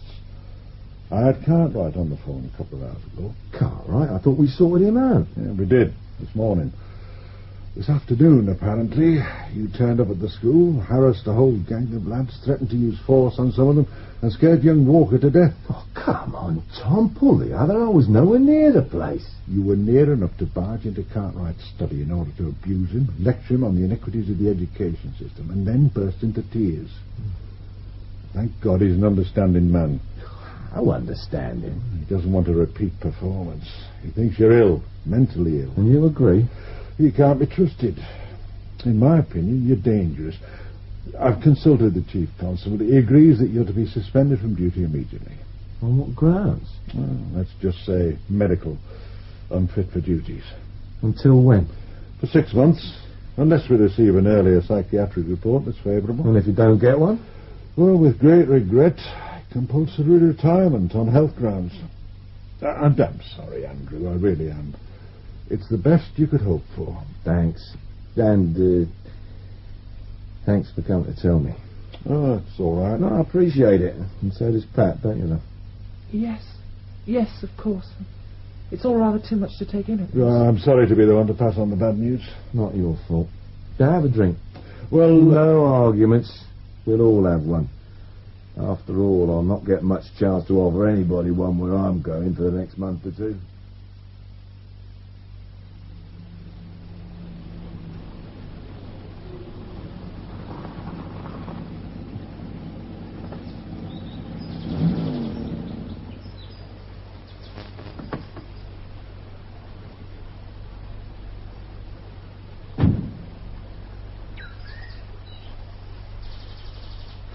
I had Cartwright on the phone a couple of hours ago. Cartwright? I thought we sorted him out. Yeah, we did, this morning. This afternoon, apparently, you turned up at the school, harassed a whole gang of lads, threatened to use force on some of them, and scared young Walker to death. Oh, come on, Tom, pull the other. I was nowhere near the place. You were near enough to barge into Cartwright's study in order to abuse him, lecture him on the iniquities of the education system, and then burst into tears. Thank God he's an understanding man. How understanding? He doesn't want a repeat performance. He thinks you're ill, mentally ill. And you agree? He can't be trusted. In my opinion, you're dangerous. I've consulted the chief constable. He agrees that you're to be suspended from duty immediately. On what grounds? Well, let's just say medical, unfit for duties. Until when? For six months, unless we receive an earlier psychiatric report that's favourable. And if you don't get one? Well, with great regret, compulsory retirement on health grounds. And I'm sorry, Andrew, I really am. It's the best you could hope for. Thanks. And, uh, thanks for coming to tell me. Oh, that's all right. No, I appreciate it. And so does Pat, don't you, love? Yes. Yes, of course. It's all rather too much to take in at Oh, I'm sorry to be the one to pass on the bad news. Not your fault. Now have a drink. Well, no arguments. We'll all have one. After all, I'll not get much chance to offer anybody one where I'm going for the next month or two.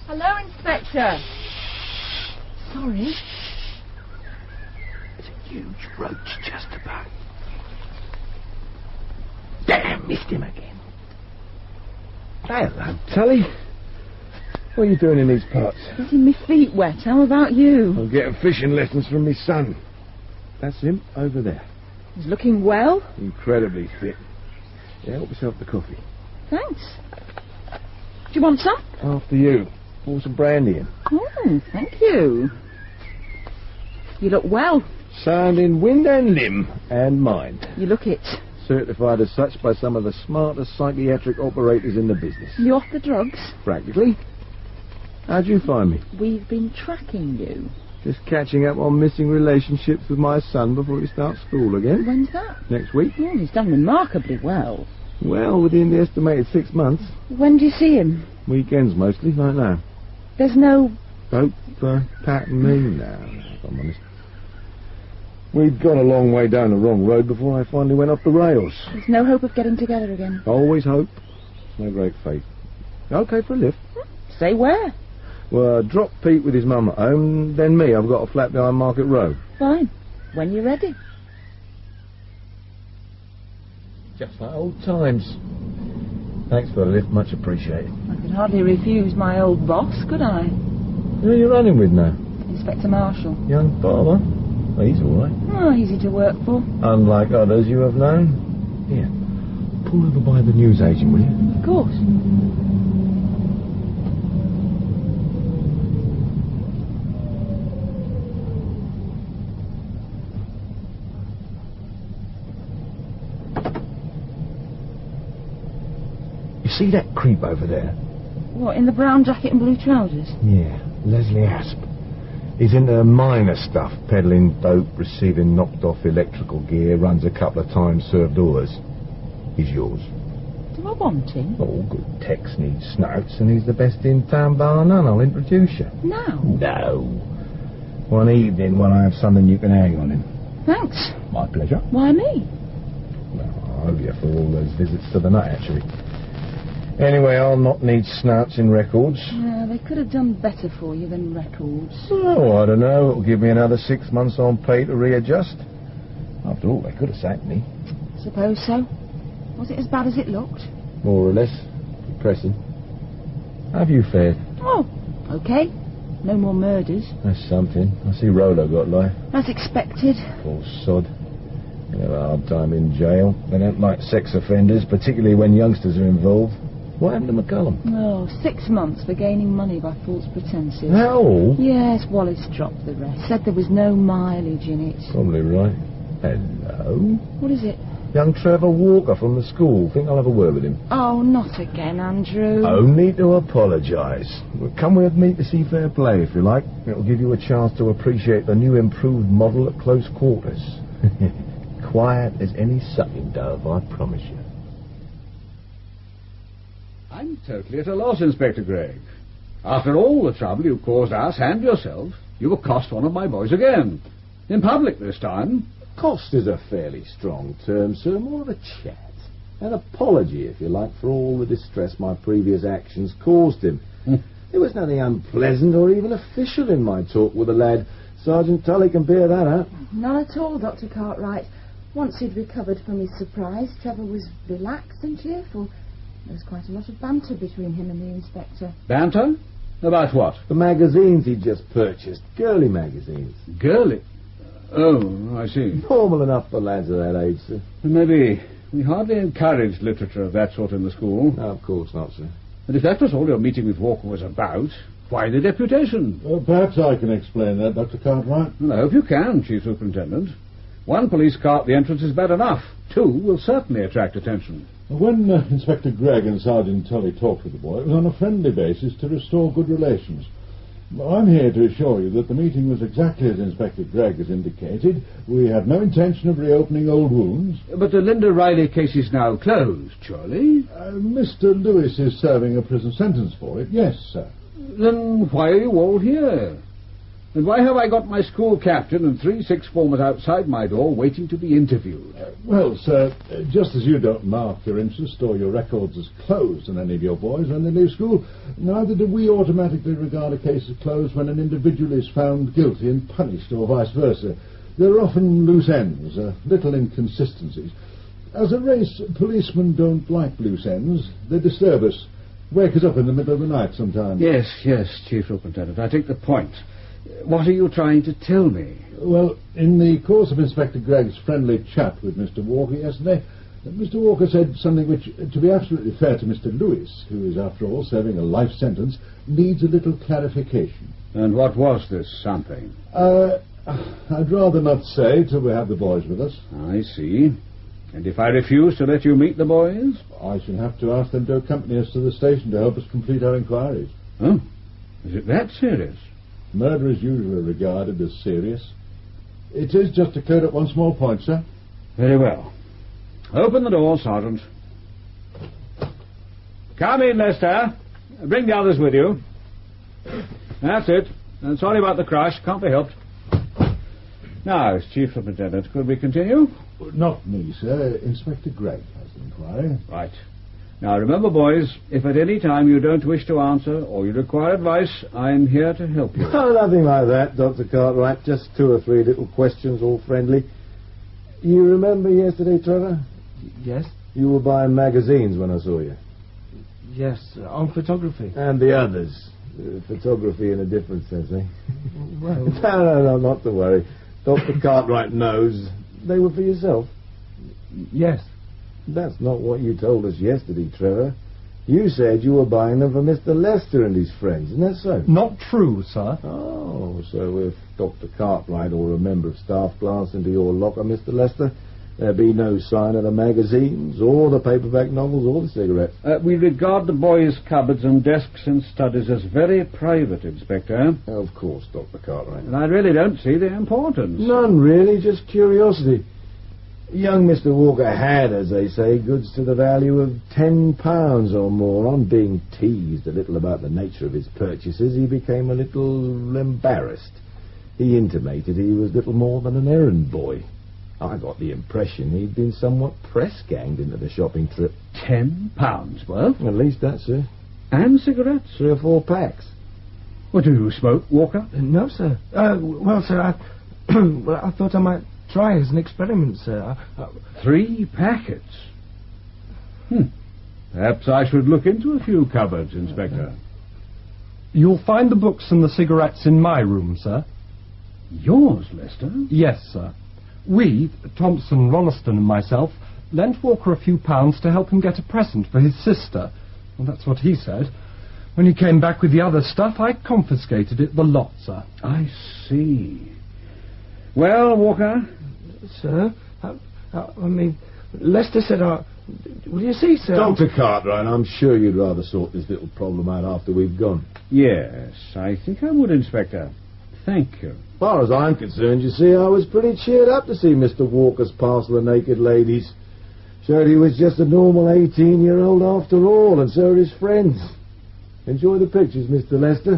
Hello, Inspector. Sorry. There's a huge roach just about. Damn, missed him again. Hello, Tully. What are you doing in these parts? Getting me feet wet. How about you? I'm getting fishing lessons from my son. That's him over there. He's looking well. Incredibly fit. Yeah, help yourself to coffee. Thanks. Do you want some? After you. Pour some brandy in. Oh, thank you. You look well. Sound in wind and limb and mind. You look it. Certified as such by some of the smartest psychiatric operators in the business. You off the drugs? Practically. How'd you find me? We've been tracking you. Just catching up on missing relationships with my son before he starts school again. When's that? Next week. Oh, he's done remarkably well. Well, within the estimated six months. When do you see him? Weekends mostly, like now. There's no... Don't uh, pat me now, if I'm honest. We'd gone a long way down the wrong road before I finally went off the rails. There's no hope of getting together again. Always hope. No great faith. Okay for a lift. Say where? Well, drop Pete with his mum at home, then me. I've got a flat behind Market Row. Fine. When you're ready. Just like old times. Thanks for the lift, much appreciated. I could hardly refuse my old boss, could I? Who are you running with now? Inspector Marshall. Young farmer? Well, he's all right. Oh, easy to work for. Unlike others you have known. Here, pull over by the newsagent, will you? Of course. You see that creep over there? What, in the brown jacket and blue trousers? Yeah, Leslie Asp. He's into minor stuff, peddling dope, receiving knocked-off electrical gear, runs a couple of times served orders. He's yours. Do I want him? All good techs need snouts, and he's the best in town bar none. I'll introduce you. Now? No. One evening when I have something you can hang on him. Thanks. My pleasure. Why me? Well, I owe you for all those visits to the nut, actually. Anyway, I'll not need snouts in records. Yeah, they could have done better for you than records. Oh, I don't know. It'll give me another six months on pay to readjust. After all, they could have sacked me. Suppose so. Was it as bad as it looked? More or less. Depressing. How have you fared? Oh, okay. No more murders. That's something. I see Rolo got life. As expected. Poor sod. He'll have a hard time in jail. They don't like sex offenders, particularly when youngsters are involved. What happened to McCullum? Oh, six months for gaining money by false pretences. How? Yes, Wallace dropped the rest. Said there was no mileage in it. Probably right. Hello? What is it? Young Trevor Walker from the school. Think I'll have a word with him. Oh, not again, Andrew. Only to apologise. Well, come with me to see fair play, if you like. It'll give you a chance to appreciate the new improved model at close quarters. Quiet as any sucking dove, I promise you. I'm totally at a loss, Inspector Gregg. After all the trouble you've caused us and yourself, you've accosted one of my boys again. In public this time. Cost is a fairly strong term, sir. More of a chat. An apology, if you like, for all the distress my previous actions caused him. Hmm. There was nothing unpleasant or even official in my talk with the lad. Sergeant Tully can bear that out. Not at all, Doctor Cartwright. Once he'd recovered from his surprise, Trevor was relaxed and cheerful. There was quite a lot of banter between him and the inspector. Banter? About what? The magazines he'd just purchased. Girly magazines. Girly? Oh, I see. Normal enough for lads of that age, sir. Maybe. We hardly encourage literature of that sort in the school. No, of course not, sir. And if that was all your meeting with Walker was about, why the deputation? Well, perhaps I can explain that, Doctor Cartwright. Well, I hope you can, Chief Superintendent. One police car at the entrance is bad enough. Two will certainly attract attention. When uh, Inspector Gregg and Sergeant Tully talked with the boy, it was on a friendly basis to restore good relations. I'm here to assure you that the meeting was exactly as Inspector Gregg has indicated. We had no intention of reopening old wounds. But the Linda Riley case is now closed, surely? Uh, Mister Lewis is serving a prison sentence for it, yes, sir. Then why are you all here? And why have I got my school captain and three sixth formers outside my door waiting to be interviewed? Uh, well, sir, uh, just as you don't mark your interest or your records as closed on any of your boys when they leave school, neither do we automatically regard a case as closed when an individual is found guilty and punished, or vice versa. There are often loose ends, uh, little inconsistencies. As a race, policemen don't like loose ends. They disturb us, wake us up in the middle of the night sometimes. Yes, yes, Chief Superintendent, I take the point. What are you trying to tell me? Well, in the course of Inspector Gregg's friendly chat with Mister Walker yesterday, Mister Walker said something which, to be absolutely fair to Mister Lewis, who is, after all, serving a life sentence, needs a little clarification. And what was this something? Uh, I'd rather not say till we have the boys with us. I see. And if I refuse to let you meet the boys? I shall have to ask them to accompany us to the station to help us complete our inquiries. Oh, is it that serious? Murder is usually regarded as serious. It is just occurred at one small point, sir. Very well. Open the door, Sergeant. Come in, Lester. Bring the others with you. That's it. And sorry about the crush. Can't be helped. Now, Chief Superintendent, could we continue? Not me, sir. Inspector Gregg has the inquiry. Right. Now, remember, boys, if at any time you don't wish to answer or you require advice, I'm here to help you. Oh, nothing like that, Doctor Cartwright. Just two or three little questions, all friendly. You remember yesterday, Trevor? Yes? You were buying magazines when I saw you. Yes, uh, on photography. And the others. Uh, photography in a different sense, eh? Well... no, no, no, not to worry. Doctor Cartwright knows. They were for yourself. Yes. That's not what you told us yesterday, Trevor. You said you were buying them for Mister Lester and his friends, isn't that so? Not true, sir. Oh, so if Doctor Cartwright or a member of staff glanced into your locker, Mister Lester, there'd be no sign of the magazines, or the paperback novels, or the cigarettes. Uh, we regard the boys' cupboards and desks and studies as very private, Inspector. Of course, Doctor Cartwright. And I really don't see the importance. None, really, just curiosity. Young Mister Walker had, as they say, goods to the value of ten pounds or more. On being teased a little about the nature of his purchases, he became a little embarrassed. He intimated he was little more than an errand boy. I got the impression he'd been somewhat press-ganged into the shopping trip. Ten pounds worth? At least that, sir. And cigarettes? Three or four packs. What, do you smoke, Walker? Uh, no, sir. Uh, well, sir, I, well, I thought I might try as an experiment, sir. I, I... Three packets? Hmm. Perhaps I should look into a few cupboards, Inspector. You'll find the books and the cigarettes in my room, sir. Yours, Lester? Yes, sir. We, Thompson, Rolleston and myself, lent Walker a few pounds to help him get a present for his sister. Well, that's what he said. When he came back with the other stuff, I confiscated it, the lot, sir. I see. Well, Walker? Sir? I, I, I mean, Lester said I... Well, you see, sir... Doctor Cartwright, I'm sure you'd rather sort this little problem out after we've gone. Yes, I think I would, Inspector. Thank you. As far as I'm concerned, you see, I was pretty cheered up to see Mister Walker's parcel of naked ladies. Showed he was just a normal eighteen-year-old after all, and so are his friends. Enjoy the pictures, Mister Lester.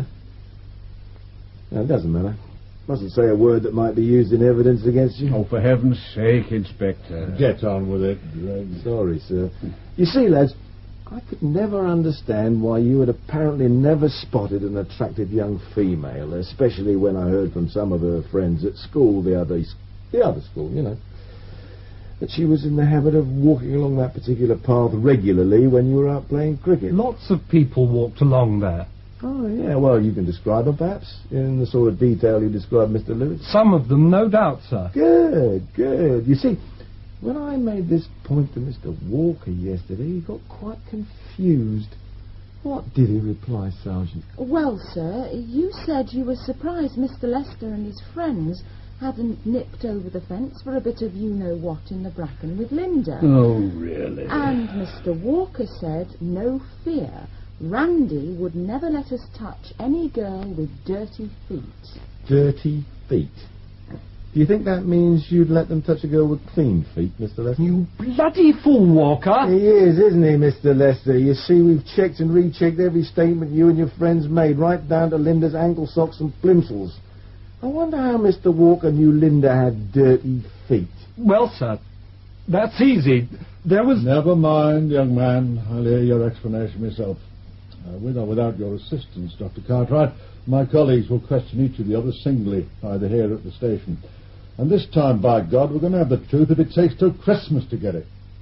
No, it doesn't matter. Mustn't say a word that might be used in evidence against you. Oh, for heaven's sake, Inspector. Get on with it, Greg. Sorry, sir. You see, lads, I could never understand why you had apparently never spotted an attractive young female, especially when I heard from some of her friends at school, the other, the other school, you know, that she was in the habit of walking along that particular path regularly when you were out playing cricket. Lots of people walked along there. Oh, yeah, well, you can describe them, perhaps, in the sort of detail you described Mister Lewis. Some of them, no doubt, sir. Good, good. You see, when I made this point to Mister Walker yesterday, he got quite confused. What did he reply, Sergeant? Well, sir, you said you were surprised Mister Lester and his friends hadn't nipped over the fence for a bit of you-know-what in the bracken with Linda. Oh, really? And Mister Walker said, no fear, Randy would never let us touch any girl with dirty feet. Dirty feet? Do you think that means you'd let them touch a girl with clean feet, Mister Lester? You bloody fool, Walker! He is, isn't he, Mister Lester? You see, we've checked and rechecked every statement you and your friends made, right down to Linda's ankle socks and plimsolls. I wonder how Mister Walker knew Linda had dirty feet. Well, sir, that's easy. There was... Never mind, young man. I'll hear your explanation myself. Uh, with or without your assistance, Doctor Cartwright, my colleagues will question each of the others singly, either here or at the station. And this time, by God, we're going to have the truth if it takes till Christmas to get it.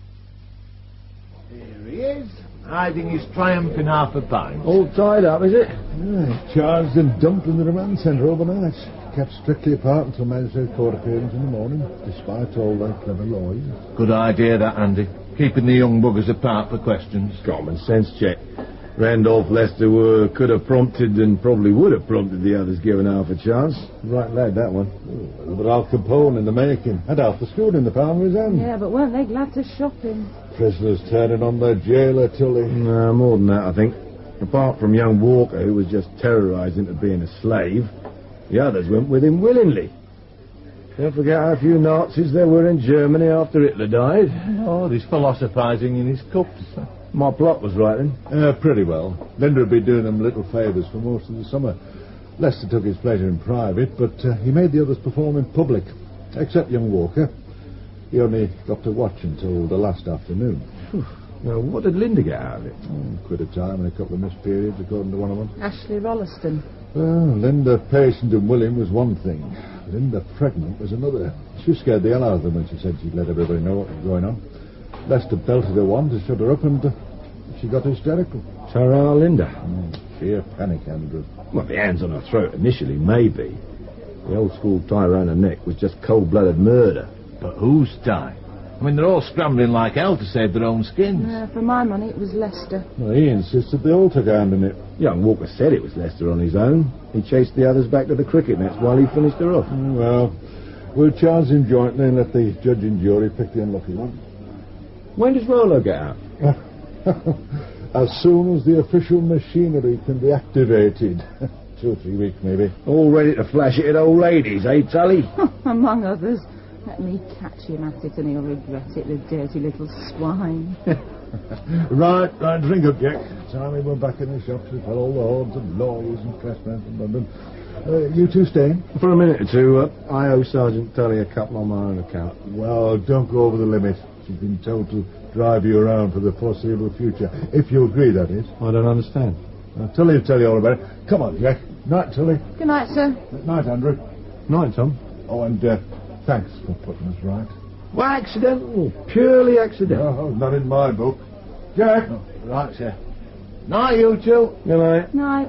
Here he is, hiding his triumph in half a pint. All tied up, is it? Yeah, charged and dumped in the remand centre overnight. Kept strictly apart until magistrate court appearance in the morning, despite all their clever lawyers. Good idea, that, Andy. Keeping the young buggers apart for questions. Common sense check. Randolph Lester uh, could have prompted and probably would have prompted the others given half a chance. Right lad, that one. Oh, but Al Capone in the making. Had half the school in the palm of his hand. Yeah, but weren't they glad to shop him? Prisoners turning on their jailer, Tully. No, more than that, I think. Apart from young Walker, who was just terrorised into being a slave, the others went with him willingly. Don't forget how few Nazis there were in Germany after Hitler died. Oh, he's philosophising in his cups. My plot was right then. Uh, pretty well. Linda had been doing them little favours for most of the summer. Lester took his pleasure in private, but uh, he made the others perform in public, except young Walker. He only got to watch until the last afternoon. Well, what did Linda get out of it? Oh, quit a time and a couple of missed periods, according to one of them. Ashley Rolleston. Well, Linda patient and willing was one thing. Linda pregnant was another. She scared the hell out of them when she said she'd let everybody know what was going on. Lester belted her one to shut her up, and uh, she got hysterical. Tara Linda. Mm, sheer panic, Andrew. Well, the hands on her throat initially, maybe. The old school tie around her neck was just cold-blooded murder. But whose tie? I mean, they're all scrambling like hell to save their own skins. Uh, for my money, it was Lester. Well, he insisted they all took a hand in it. Young Walker said it was Lester on his own. He chased the others back to the cricket nets while he finished her off. Mm, well, we'll charge him jointly and let the judge and jury pick the unlucky one. When does Rolo get out? As soon as the official machinery can be activated. Two or three weeks, maybe. All ready to flash it at old ladies, eh, Tully? Among others. Let me catch him at it and he'll regret it, the dirty little swine. Right, right, drink up, Jack. Time we were back in the shops, we tell all the hordes of lawyers and pressmen from London. Uh, you two staying? For a minute or two, uh, I owe Sergeant Tully a couple on my own account. Well, don't go over the limit. She's been told to drive you around for the foreseeable future. If you agree, that is. I don't understand. Uh, Tully will tell you all about it. Come on, Jack. Night, Tully. Good night, sir. Night, Andrew. Night, Tom. Oh, and uh, thanks for putting us right. Well, accidental. Purely accidental. Oh, not in my book. Jack. Oh, right, sir. Night, you two. Good night. Night.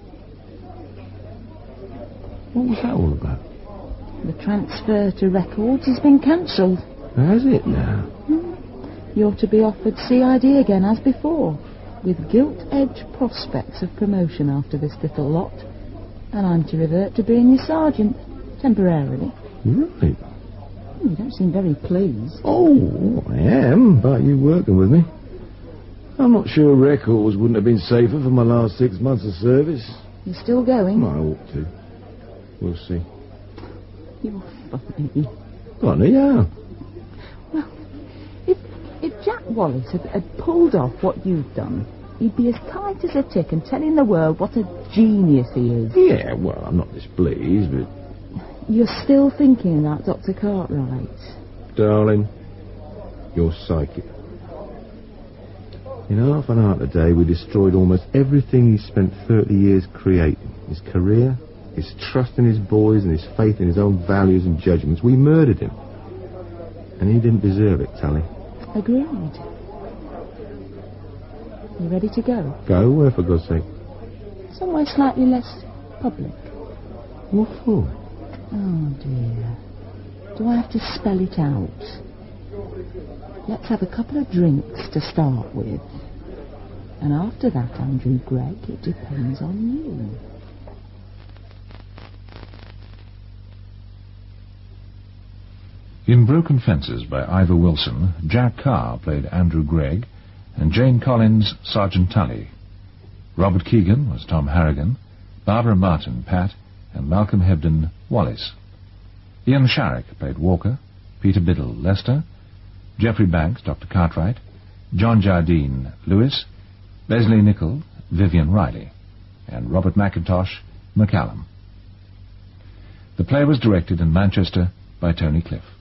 What was that all about? The transfer to records has been cancelled. Has it now? Hmm. You're to be offered C I D again as before, with gilt-edged prospects of promotion after this little lot. And I'm to revert to being your sergeant, temporarily. Right. You don't seem very pleased. Oh, I am, about you working with me. I'm not sure records wouldn't have been safer for my last six months of service. You're still going? I ought to. We'll see. You're funny. Funny, yeah. Well, if, if Jack Wallace had, had pulled off what you've done, he'd be as tight as a tick and telling the world what a genius he is. Yeah, well, I'm not displeased, but... You're still thinking about Doctor Cartwright? Darling, you're psychic. In half an hour today, we destroyed almost everything he spent thirty years creating. His career, his trust in his boys, and his faith in his own values and judgments. We murdered him. And he didn't deserve it, Tully. Agreed. You ready to go? Go? Where, for God's sake? Somewhere slightly less public. What for? Oh, dear. Do I have to spell it out? Let's have a couple of drinks to start with. And after that, Andrew Gregg, it depends on you. In Broken Fences by Ivor Wilson, Jack Carr played Andrew Gregg and Jane Collins Sergeant Tully. Robert Keegan was Tom Harrigan, Barbara Martin Pat, and Malcolm Hebden Wallace. Ian Sharrock played Walker, Peter Biddle Lester, Geoffrey Banks Doctor Cartwright, John Jardine Lewis, Leslie Nichol Vivian Riley, and Robert McIntosh McCallum. The play was directed in Manchester by Tony Cliff.